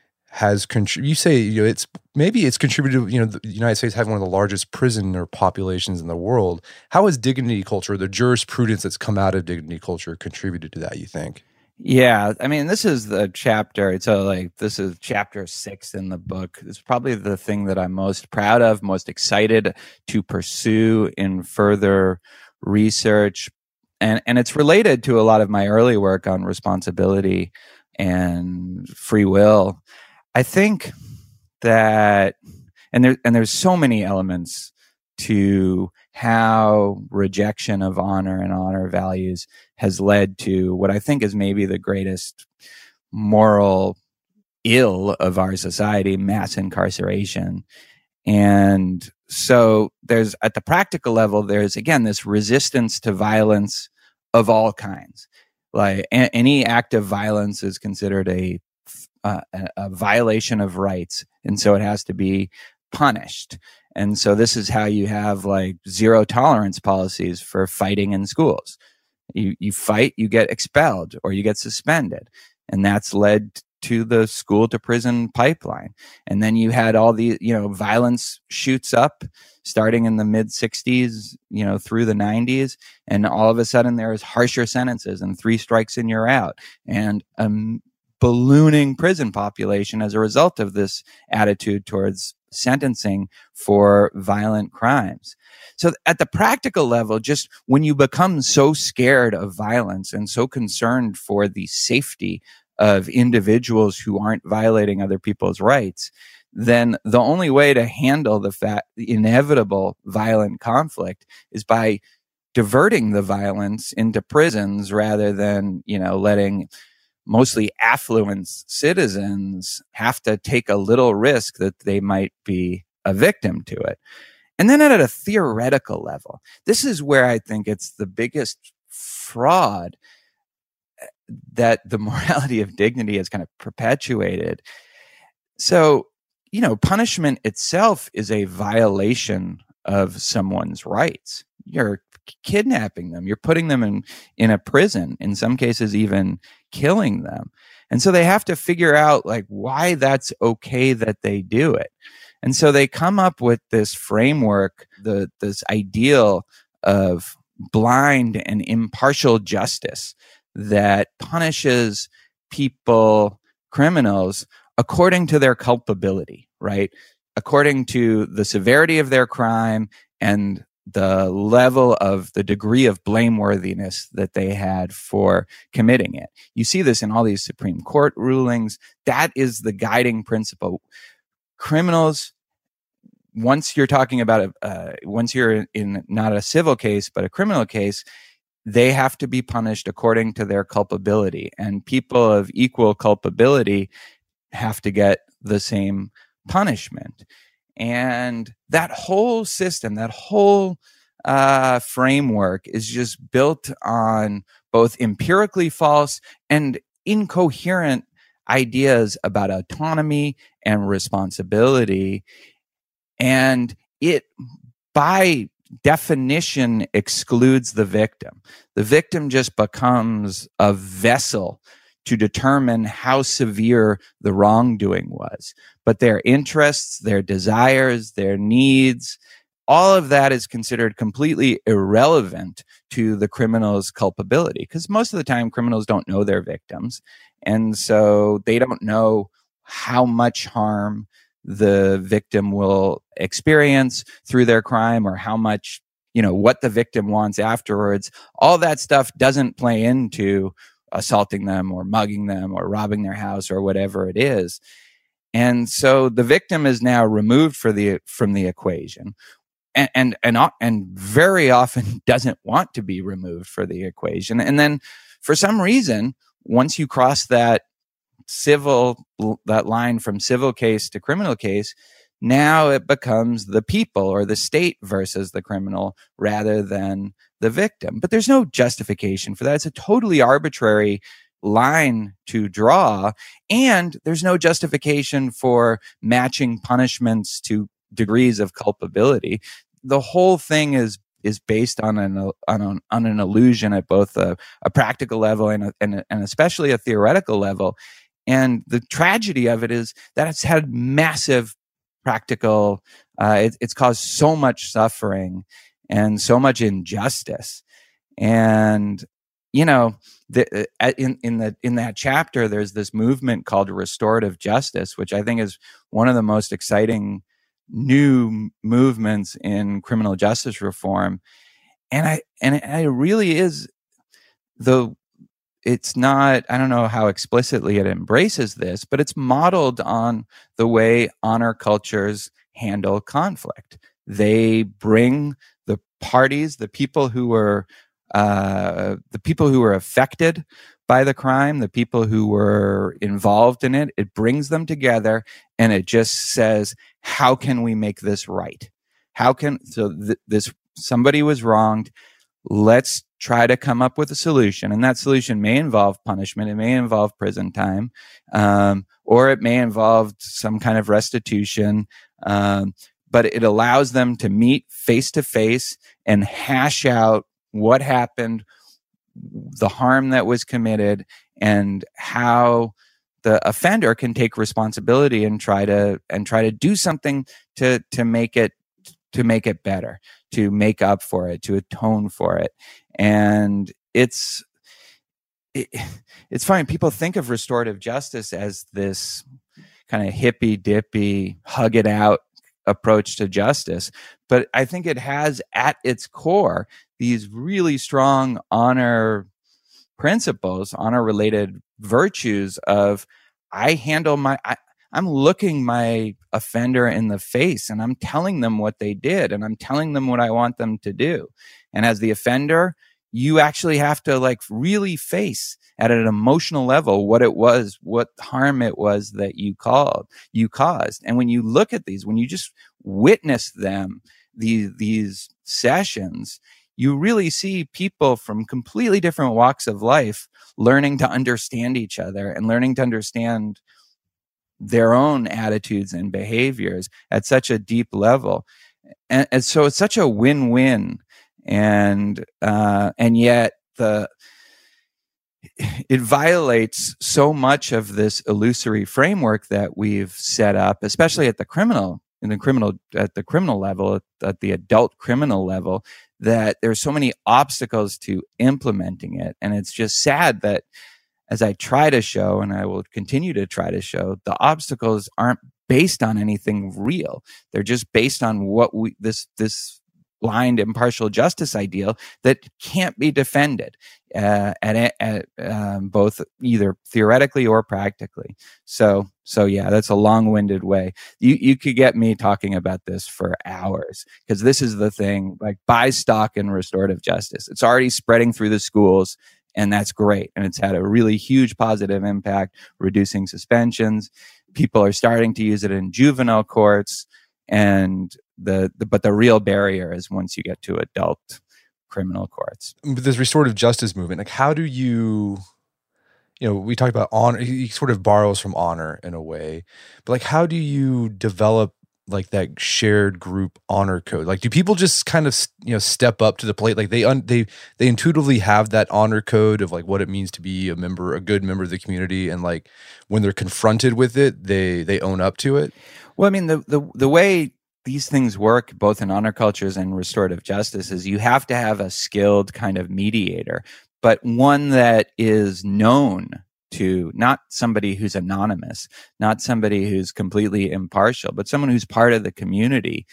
has contributed? You say, you know, it's maybe it's contributed, you know, the United States having one of the largest prisoner populations in the world. How has dignity culture, the jurisprudence that's come out of dignity culture, contributed to that, you think? Yeah, I mean, this is the chapter. So, like, this is chapter six in the book. It's probably the thing that I'm most proud of, most excited to pursue in further research. And, and it's related to a lot of my early work on responsibility and free will. I think that, and there, and there's so many elements to how rejection of honor and honor values has led to what I think is maybe the greatest moral ill of our society, mass incarceration. And so there's, at the practical level, there's, again, this resistance to violence of all kinds. Like a- any act of violence is considered a, uh, a, a violation of rights. And so it has to be punished. And so this is how you have like zero tolerance policies for fighting in schools. You, you fight, you get expelled or you get suspended. And that's led to the school to prison pipeline. And then you had all the, you know, violence shoots up starting in the mid sixties, you know, through the nineties. And all of a sudden there is harsher sentences and three strikes and you're out. And a ballooning prison population as a result of this attitude towards sentencing for violent crimes. So at the practical level, just when you become so scared of violence and so concerned for the safety of individuals who aren't violating other people's rights, then the only way to handle the fact, the inevitable violent conflict is by diverting the violence into prisons rather than, you know, letting mostly affluent citizens have to take a little risk that they might be a victim to it. And then at a theoretical level, this is where I think it's the biggest fraud that the morality of dignity has kind of perpetuated. So, you know, punishment itself is a violation of someone's rights. You're kidnapping them. You're putting them in, in a prison, in some cases even killing them. And so they have to figure out like why that's okay that they do it. And so they come up with this framework, the this ideal of blind and impartial justice that punishes people, criminals, according to their culpability, right? According to the severity of their crime and the level of the degree of blameworthiness that they had for committing it. You see this in all these Supreme Court rulings. That is the guiding principle. Criminals, once you're talking about a, uh, once you're in not a civil case, but a criminal case, they have to be punished according to their culpability. And people of equal culpability have to get the same punishment. And that whole system, that whole uh, framework is just built on both empirically false and incoherent ideas about autonomy and responsibility. And it, by definition, excludes the victim. The victim just becomes a vessel to determine how severe the wrongdoing was. But their interests, their desires, their needs, all of that is considered completely irrelevant to the criminal's culpability. Because most of the time, criminals don't know their victims. And so they don't know how much harm the victim will experience through their crime or how much, you know, what the victim wants afterwards. All that stuff doesn't play into assaulting them or mugging them or robbing their house or whatever it is. And so the victim is now removed for the, from the equation and, and, and, and very often doesn't want to be removed for the equation. And then for some reason, once you cross that civil, that line from civil case to criminal case, now it becomes the people or the state versus the criminal rather than the victim. But there's no justification for that. It's a totally arbitrary line to draw. And there's no justification for matching punishments to degrees of culpability. The whole thing is is based on an on an, on an illusion at both a, a practical level and, a, and, a, and especially a theoretical level. And the tragedy of it is that it's had massive practical, uh, it, it's caused so much suffering and so much injustice. And, you know, the, uh, in, in the, in that chapter, there's this movement called restorative justice, which I think is one of the most exciting new movements in criminal justice reform. And I, and it, it really is the, it's not, I don't know how explicitly it embraces this, but it's modeled on the way honor cultures handle conflict. They bring the parties, the people who were, uh, the people who were affected by the crime, the people who were involved in it, it brings them together and it just says, how can we make this right? How can, so th- this, somebody was wronged. Let's try to come up with a solution. And that solution may involve punishment. It may involve prison time, um, or it may involve some kind of restitution. Um, but it allows them to meet face to face and hash out what happened, the harm that was committed, and how the offender can take responsibility and try to and try to do something to to make it to make it better, to make up for it, to atone for it. And it's it, it's funny. People think of restorative justice as this kind of hippy dippy, hug it out approach to justice. But I think it has at its core these really strong honor principles, honor related virtues of I handle my, I, I'm looking my offender in the face and I'm telling them what they did and I'm telling them what I want them to do. And as the offender, you actually have to like really face at an emotional level what it was, what harm it was that you called, you caused. And when you look at these, when you just witness them, these, these sessions, you really see people from completely different walks of life learning to understand each other and learning to understand their own attitudes and behaviors at such a deep level. And, and so it's such a win-win. And, uh, and yet the, it violates so much of this illusory framework that we've set up, especially at the criminal, in the criminal, at the criminal level, at, at the adult criminal level, that there's so many obstacles to implementing it. And it's just sad that as I try to show, and I will continue to try to show, the obstacles aren't based on anything real. They're just based on what we, this, this blind, impartial justice ideal that can't be defended uh, at, at um, both either theoretically or practically. So, so yeah, that's a long-winded way. You you could get me talking about this for hours because this is the thing. Like, buy stock in restorative justice. It's already spreading through the schools, and that's great. And it's had a really huge positive impact, reducing suspensions. People are starting to use it in juvenile courts. And the, the but the real barrier is once you get to adult criminal courts. This restorative justice movement, like how do you, you know, we talked about honor, he sort of borrows from honor in a way, but like how do you develop like that shared group honor code? Like, do people just kind of, you know, step up to the plate? Like they, un, they, they intuitively have that honor code of like what it means to be a member, a good member of the community. And like, when they're confronted with it, they, they own up to it. Well, I mean, the, the, the way these things work both in honor cultures and restorative justice is you have to have a skilled kind of mediator, but one that is known to not somebody who's anonymous, not somebody who's completely impartial, but someone who's part of the community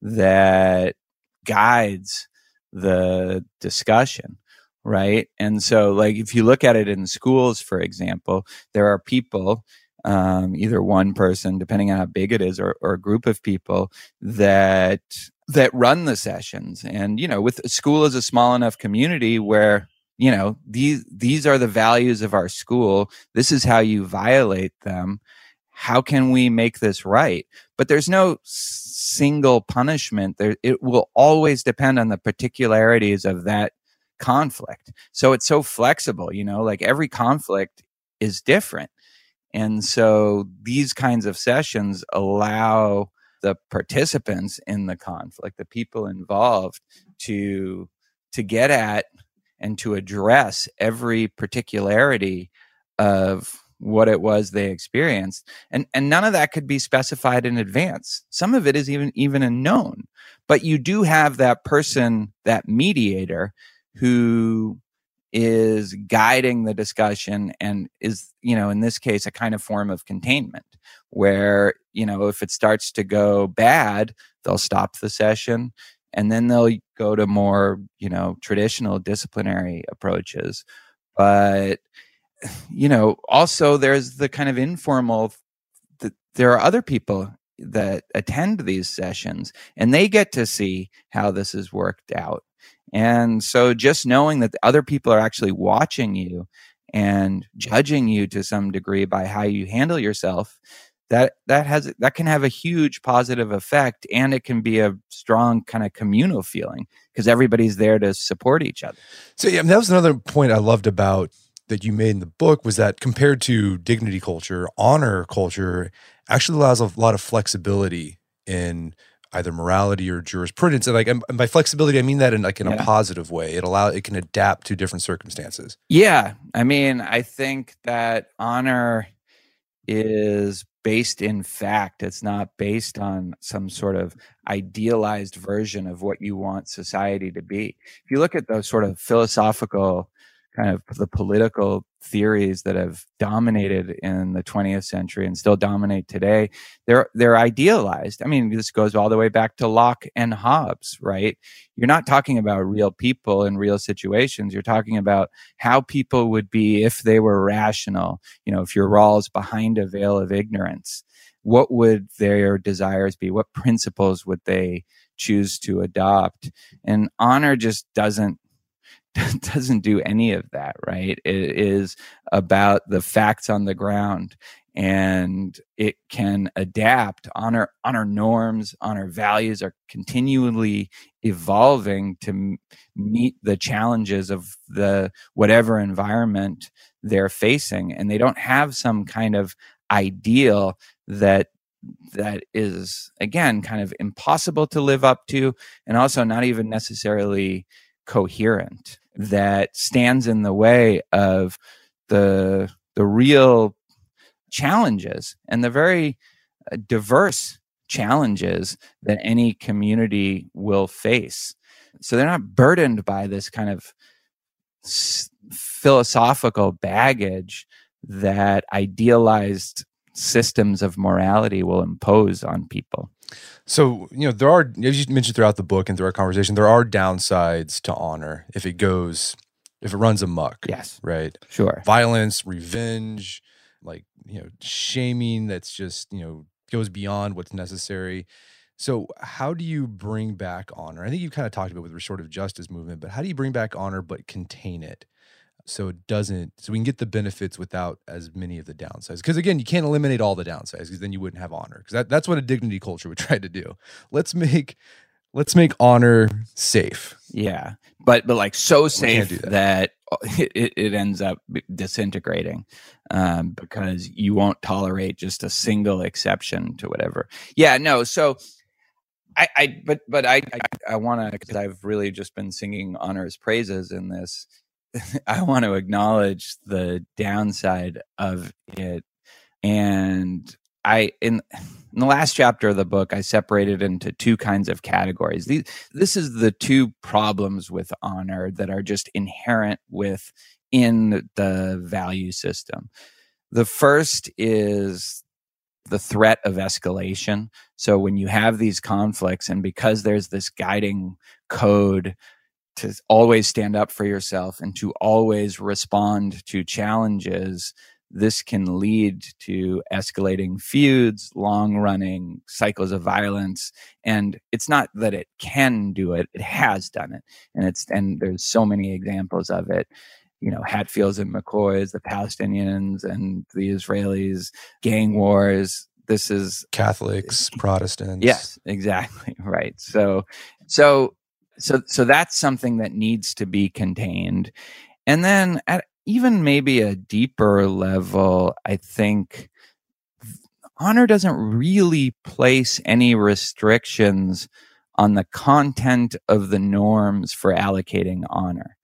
that guides the discussion, right? And so, like, if you look at it in schools, for example, there are people, um, either one person, depending on how big it is, or, or a group of people that that run the sessions. And, you know, with school is a small enough community where, you know, these these are the values of our school. This is how you violate them. How can we make this right? But there's no single punishment. There, it will always depend on the particularities of that conflict. So it's so flexible, you know, like every conflict is different. And so these kinds of sessions allow the participants in the conflict, the people involved, to to get at and to address every particularity of what it was they experienced. And and none of that could be specified in advance. Some of it is even even unknown. But you do have that person, that mediator, who is guiding the discussion and is, you know, in this case, a kind of form of containment where, you know, if it starts to go bad, they'll stop the session and then they'll go to more, you know, traditional disciplinary approaches. But, you know, also there's the kind of informal, the, there are other people that attend these sessions and they get to see how this is worked out. And so just knowing that the other people are actually watching you and judging you to some degree by how you handle yourself, that that has that can have a huge positive effect, and it can be a strong kind of communal feeling because everybody's there to support each other. So yeah, that was another point I loved about that you made in the book, was that compared to dignity culture, honor culture actually allows a lot of flexibility in either morality or jurisprudence. And like, and by flexibility, I mean that in like in yeah. a positive way. It allow it can adapt to different circumstances. Yeah. I mean, I think that honor is based in fact. It's not based on some sort of idealized version of what you want society to be. If you look at those sort of philosophical, kind of the political theories that have dominated in the twentieth century and still dominate today, they're they're idealized. I mean, this goes all the way back to Locke and Hobbes, right? You're not talking about real people in real situations. You're talking about how people would be if they were rational. You know, if your Rawls behind a veil of ignorance, what would their desires be? What principles would they choose to adopt? And honor just doesn't doesn't do any of that, right? It is about the facts on the ground, and it can adapt. Honor, honor norms, honor values are continually evolving to m- meet the challenges of the whatever environment they're facing, and they don't have some kind of ideal that that is, again, kind of impossible to live up to, and also not even necessarily coherent, that stands in the way of the the real challenges and the very uh, diverse challenges that any community will face. So they're not burdened by this kind of s- philosophical baggage that idealized systems of morality will impose on people. So, you know, there are, as you mentioned throughout the book and through our conversation, there are downsides to honor if it goes, if it runs amok. Yes. Right? Sure. Violence, revenge, like, you know, shaming that's just, you know, goes beyond what's necessary. So how do you bring back honor? I think you kind of talked about with the restorative justice movement, but how do you bring back honor but contain it so it doesn't, so we can get the benefits without as many of the downsides? Because again, you can't eliminate all the downsides because then you wouldn't have honor. Because that, that's what a dignity culture would try to do. Let's make let's make honor safe. Yeah, but but like so safe that. that it, it ends up disintegrating um, because you won't tolerate just a single exception to whatever. Yeah, no. So I, I but but I I, I want to, because I've really just been singing honor's praises in this. I want to acknowledge the downside of it. And I, in, in the last chapter of the book, I separated into two kinds of categories. These, this is the two problems with honor that are just inherent within the value system. The first is the threat of escalation. So when you have these conflicts, and because there's this guiding code to always stand up for yourself and to always respond to challenges, this can lead to escalating feuds, long-running cycles of violence. And it's not that it can do it; it has done it, and it's and there's so many examples of it. You know, Hatfields and McCoys, the Palestinians and the Israelis, gang wars. This is Catholics, Protestants. Yes, exactly right. So, so. So, so that's something that needs to be contained. And then at even maybe a deeper level, I think honor doesn't really place any restrictions on the content of the norms for allocating honor.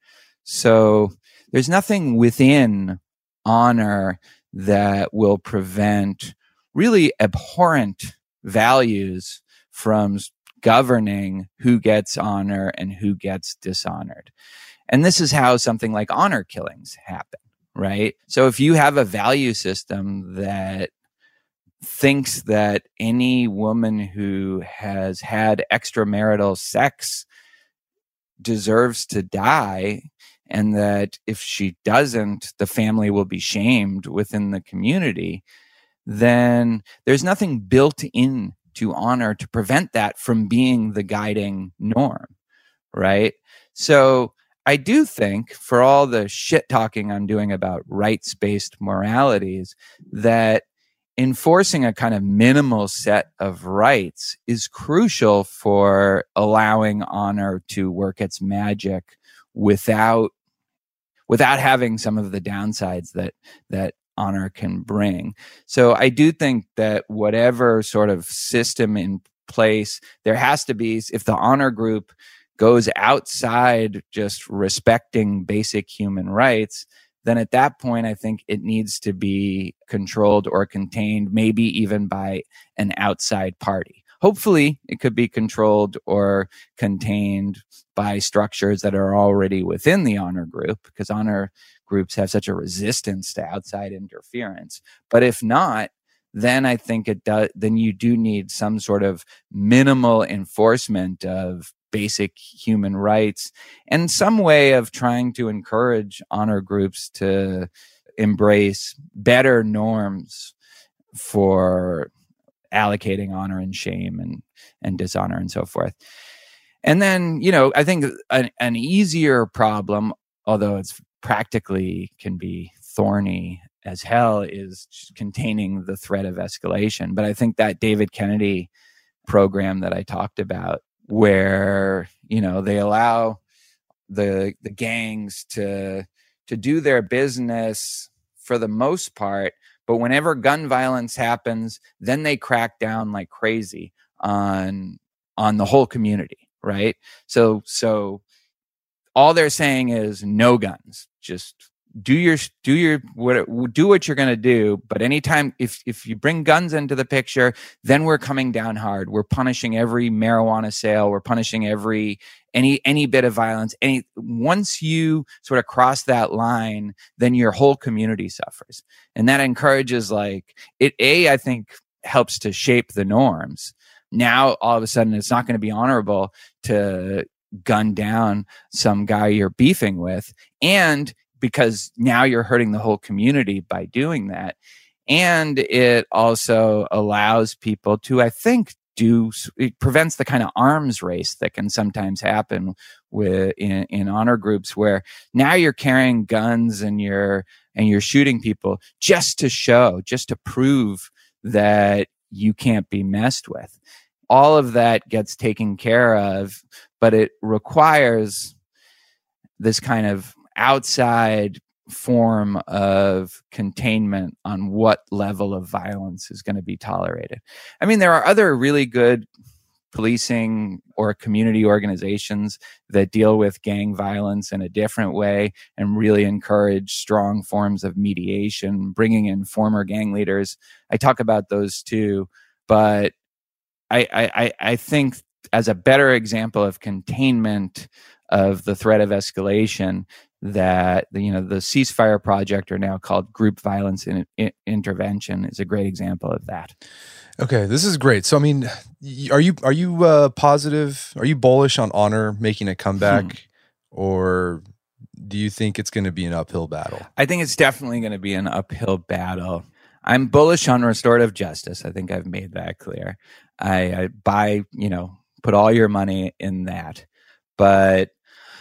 So there's nothing within honor that will prevent really abhorrent values from governing who gets honor and who gets dishonored. And this is how something like honor killings happen, right? So if you have a value system that thinks that any woman who has had extramarital sex deserves to die, and that if she doesn't, the family will be shamed within the community, then there's nothing built in to honor to prevent that from being the guiding norm, right? So I do think, for all the shit talking I'm doing about rights-based moralities, that enforcing a kind of minimal set of rights is crucial for allowing honor to work its magic without without having some of the downsides that that honor can bring. So I do think that whatever sort of system in place, there has to be, if the honor group goes outside just respecting basic human rights, then at that point, I think it needs to be controlled or contained, maybe even by an outside party. hopefully it could be controlled or contained by structures that are already within the honor group, because honor groups have such a resistance to outside interference. But if not, then I think it does, then you do need some sort of minimal enforcement of basic human rights and some way of trying to encourage honor groups to embrace better norms for allocating honor and shame and, and dishonor and so forth. And then, you know, I think an, an easier problem, although it's practically can be thorny as hell, is containing the threat of escalation. But I think that David Kennedy program that I talked about, where, you know, they allow the the gangs to to do their business for the most part, but whenever gun violence happens, then they crack down like crazy on on the whole community, right? So so all they're saying is no guns. Just do your do your what do what you're going to do, but anytime if if you bring guns into the picture, then we're coming down hard. We're punishing every marijuana sale, we're punishing every any any bit of violence. Any once you sort of cross that line, then your whole community suffers. And that encourages, like, it a I think helps to shape the norms. Now all of a sudden it's not going to be honorable to gun down some guy you're beefing with, and because now you're hurting the whole community by doing that. And it also allows people to, I think, do, it prevents the kind of arms race that can sometimes happen with in, in honor groups, where now you're carrying guns and you're, and you're shooting people just to show, just to prove that you can't be messed with. All of that gets taken care of, but it requires this kind of outside form of containment on what level of violence is going to be tolerated. I mean, there are other really good policing or community organizations that deal with gang violence in a different way and really encourage strong forms of mediation, bringing in former gang leaders. I talk about those too, but I, I, I think as a better example of containment of the threat of escalation, that the, you know, the Ceasefire Project, or now called Group Violence in, in, Intervention, is a great example of that. Okay, this is great. So, I mean, are you are you uh, positive? Are you bullish on honor making a comeback, hmm. or do you think it's going to be an uphill battle? I think it's definitely going to be an uphill battle. I'm bullish on restorative justice. I think I've made that clear. I, I buy, you know, put all your money in that, but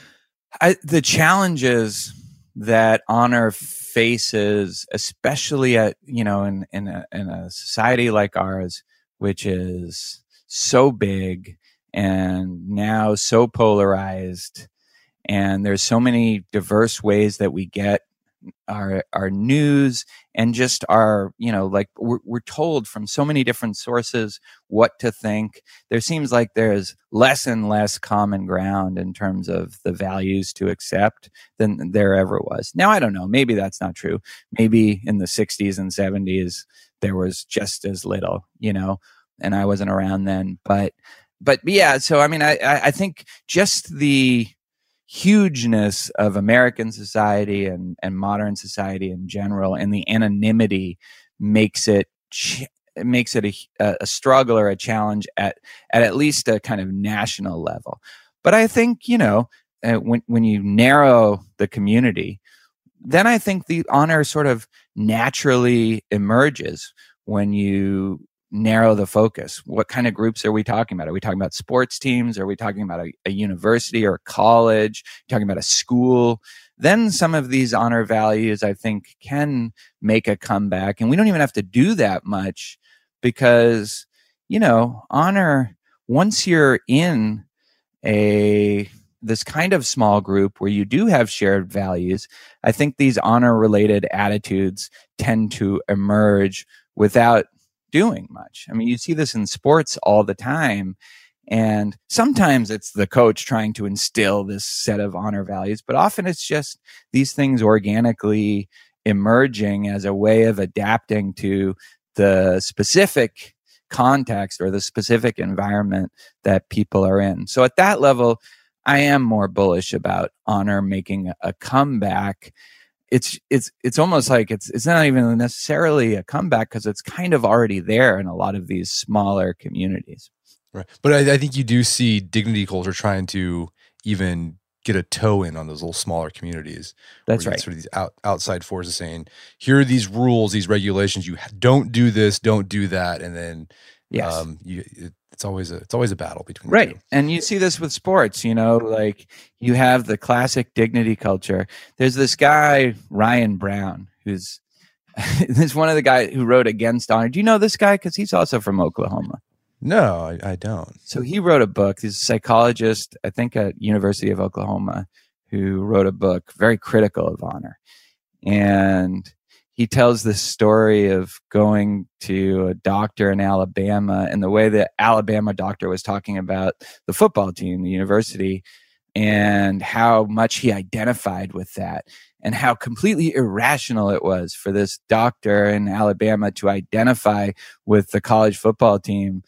I, the challenges that honor faces, especially at, you know, in in a, in a society like ours, which is so big and now so polarized, and there's so many diverse ways that we get our our news, and just our, you know, like we're, we're told from so many different sources what to think. There seems like there's less and less common ground in terms of the values to accept than there ever was. Now, I don't know, maybe that's not true. Maybe in the sixties and seventies there was just as little, you know, and I wasn't around then. But but yeah, so I mean, I I think just the hugeness of American society and, and modern society in general, and the anonymity makes it ch- makes it a, a struggle or a challenge at, at at least a kind of national level. But I think, you know, uh, when when you narrow the community, then I think the honor sort of naturally emerges when you narrow the focus. What kind of groups are we talking about? Are we talking about sports teams? Are we talking about a, a university or a college? Are we talking about a school? Then some of these honor values, I think, can make a comeback. And we don't even have to do that much, because, you know, honor, once you're in a this kind of small group where you do have shared values, I think these honor related attitudes tend to emerge without doing much. I mean, you see this in sports all the time, and sometimes it's the coach trying to instill this set of honor values, but often it's just these things organically emerging as a way of adapting to the specific context or the specific environment that people are in. So at that level, I am more bullish about honor making a comeback. It's it's it's almost like it's it's not even necessarily a comeback because it's kind of already there in a lot of these smaller communities. Right, but I, I think you do see dignity culture trying to even get a toe in on those little smaller communities. That's right. right. Sort of these out, outside forces saying, "Here are these rules, these regulations. You don't do this, don't do that," and then yes, um, you, it, it's always a it's always a battle between right. the two. And you see this with sports. You know, like you have the classic dignity culture. There's this guy Ryan Brown who's this one of the guys who wrote Against Honor. Do you know this guy? Because he's also from Oklahoma. No, I, I don't. So he wrote a book. He's a psychologist, I think, at University of Oklahoma, who wrote a book very critical of honor. And he tells this story of going to a doctor in Alabama and the way the Alabama doctor was talking about the football team, the university, and how much he identified with that and how completely irrational it was for this doctor in Alabama to identify with the college football team,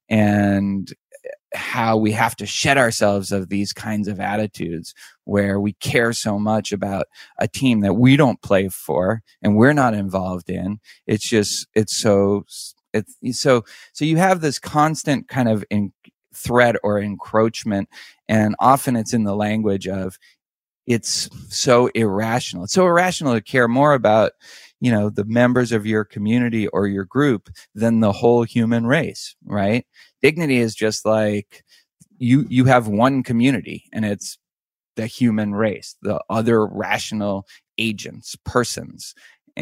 and how we have to shed ourselves of these kinds of attitudes where we care so much about a team that we don't play for and we're not involved in. It's just, it's so, it's so, so you have this constant kind of in threat or encroachment. And often it's in the language of, it's so irrational. It's so irrational to care more about, you know, the members of your community or your group than the whole human race, right? Dignity is just like you, you have one community and it's the human race, the other rational agents, persons.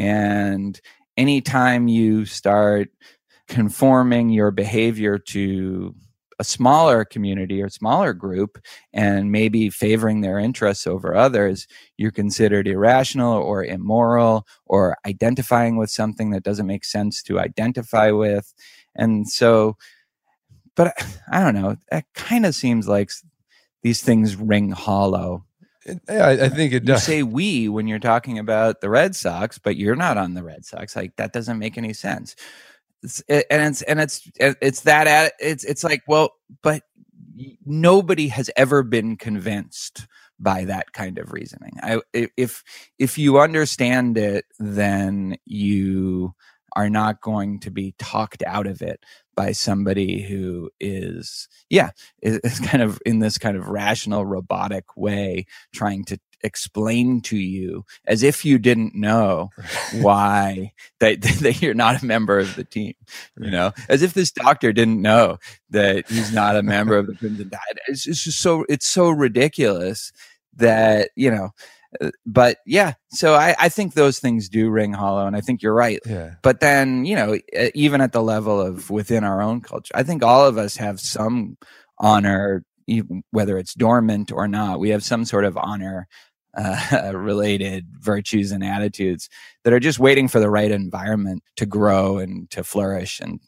And anytime you start conforming your behavior to a smaller community or smaller group and maybe favoring their interests over others, you're considered irrational or immoral or identifying with something that doesn't make sense to identify with. And so, but I don't know, it kind of seems like these things ring hollow. Yeah, I, I think it does. You say we when you're talking about the Red Sox, but you're not on the Red Sox. Like, that doesn't make any sense. It's, and it's and it's it's that it's it's like, well, but nobody has ever been convinced by that kind of reasoning. I, if if you understand it, then you are not going to be talked out of it by somebody who is, yeah, is kind of in this kind of rational, robotic way trying to explain to you as if you didn't know why that, that you're not a member of the team, you know, as if this doctor didn't know that he's not a member of the Crimson Tide. It's, it's just so, it's so ridiculous that, you know, but yeah, so I, I think those things do ring hollow, and I think you're right. Yeah. But then, you know, even at the level of within our own culture, I think all of us have some honor, whether it's dormant or not. We have some sort of honor uh, related virtues and attitudes that are just waiting for the right environment to grow and to flourish and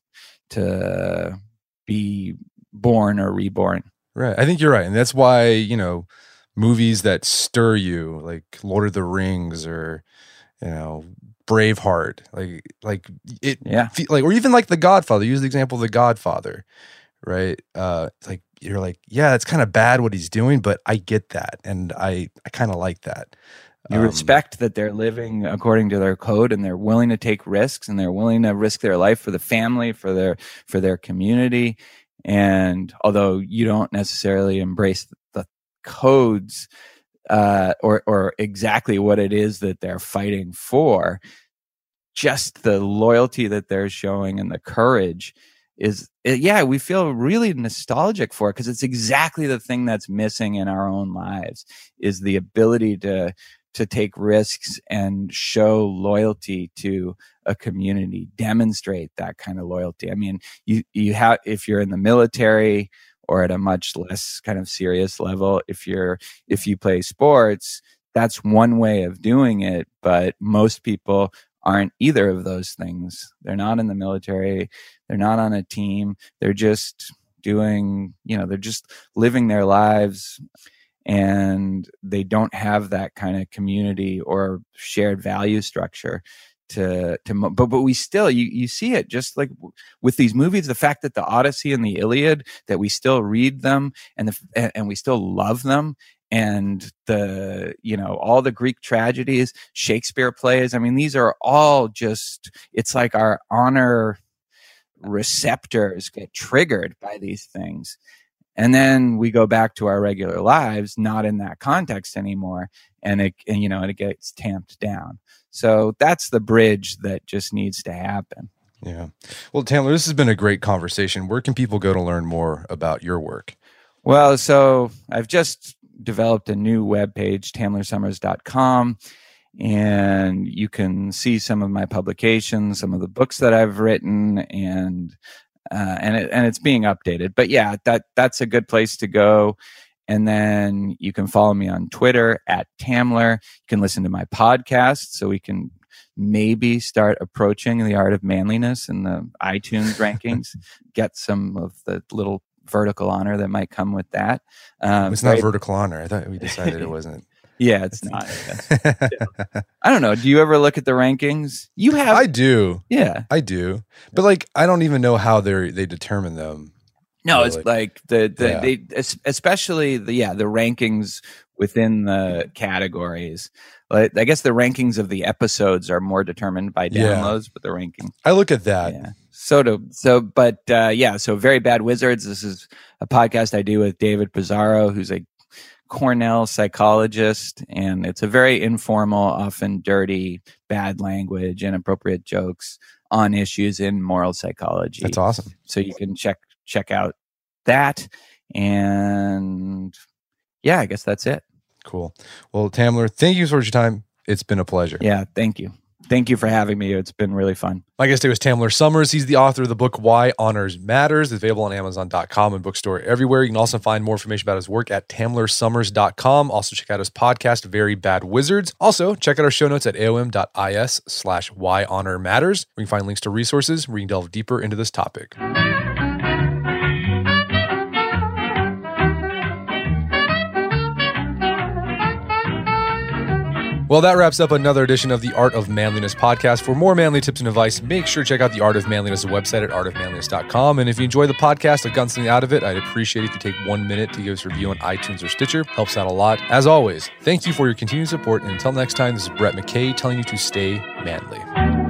to be born or reborn. Right. I think you're right. And that's why, you know, movies that stir you, like Lord of the Rings or, you know, Braveheart, like, like it, yeah. like, or even like The Godfather. Use the example of The Godfather, right? Uh, like, you're like, yeah, it's kind of bad what he's doing, but I get that. And I, I kind of like that. You um, respect that they're living according to their code and they're willing to take risks and they're willing to risk their life for the family, for their, for their community. And although you don't necessarily embrace the codes, uh, or, or exactly what it is that they're fighting for, just the loyalty that they're showing and the courage is, yeah, we feel really nostalgic for it because it's exactly the thing that's missing in our own lives, is the ability to to take risks and show loyalty to a community, demonstrate that kind of loyalty. I mean, you you have, if you're in the military or at a much less kind of serious level, if you're if you play sports, that's one way of doing it, but most people aren't either of those things. They're not in the military. They're not on a team. They're just doing, you know, they're just living their lives, and they don't have that kind of community or shared value structure to to mo- but but we still you you see it just like w- with these movies, the fact that the Odyssey and the Iliad, that we still read them and the and, and we still love them, and the you know all the Greek tragedies, Shakespeare plays. I mean, these are all just, it's like our honor receptors get triggered by these things. And then we go back to our regular lives, not in that context anymore. And it, and, you know, and it gets tamped down. So that's the bridge that just needs to happen. Yeah. Well, Tamler, this has been a great conversation. Where can people go to learn more about your work? Well, so I've just developed a new webpage, tamler summers dot com. And you can see some of my publications, some of the books that I've written, and uh, and it, and it's being updated. But yeah, that that's a good place to go. And then you can follow me on Twitter at Tamler. You can listen to my podcast, so we can maybe start approaching the Art of Manliness in the iTunes rankings. Get some of the little vertical honor that might come with that. Um, it's not right? vertical honor. I thought we decided it wasn't. Yeah, it's not. Yeah. I don't know. Do you ever look at the rankings? You have. I do. Yeah, I do. But like, I don't even know how they they determine them. No, really. It's like the the Yeah. they especially the yeah the rankings within the categories. Like, I guess the rankings of the episodes are more determined by Yeah. downloads, but the ranking. I look at that. Yeah. So to so, but uh, yeah. So Very Bad Wizards. This is a podcast I do with David Pizarro, who's a Cornell psychologist, and it's a very informal, often dirty, bad language, inappropriate jokes on issues in moral psychology. That's awesome. So you can check check out that, and yeah, I guess that's it. Cool. Well, Tamler, thank you for your time. It's been a pleasure. Yeah, thank you. Thank you for having me. It's been really fun. My guest today was Tamler Summers. He's the author of the book Why Honors Matters. It's available on amazon dot com and bookstore everywhere. You can also find more information about his work at tamler summers dot com. Also check out his podcast, Very Bad Wizards. Also, check out our show notes at aom dot is slash why honor matters, where you can find links to resources where you can delve deeper into this topic. Well, that wraps up another edition of the Art of Manliness podcast. For more manly tips and advice, make sure to check out the Art of Manliness website at art of manliness dot com. And if you enjoy the podcast, I've gotten something out of it, I'd appreciate it if you take one minute to give us a review on iTunes or Stitcher. Helps out a lot. As always, thank you for your continued support. And until next time, this is Brett McKay telling you to stay manly.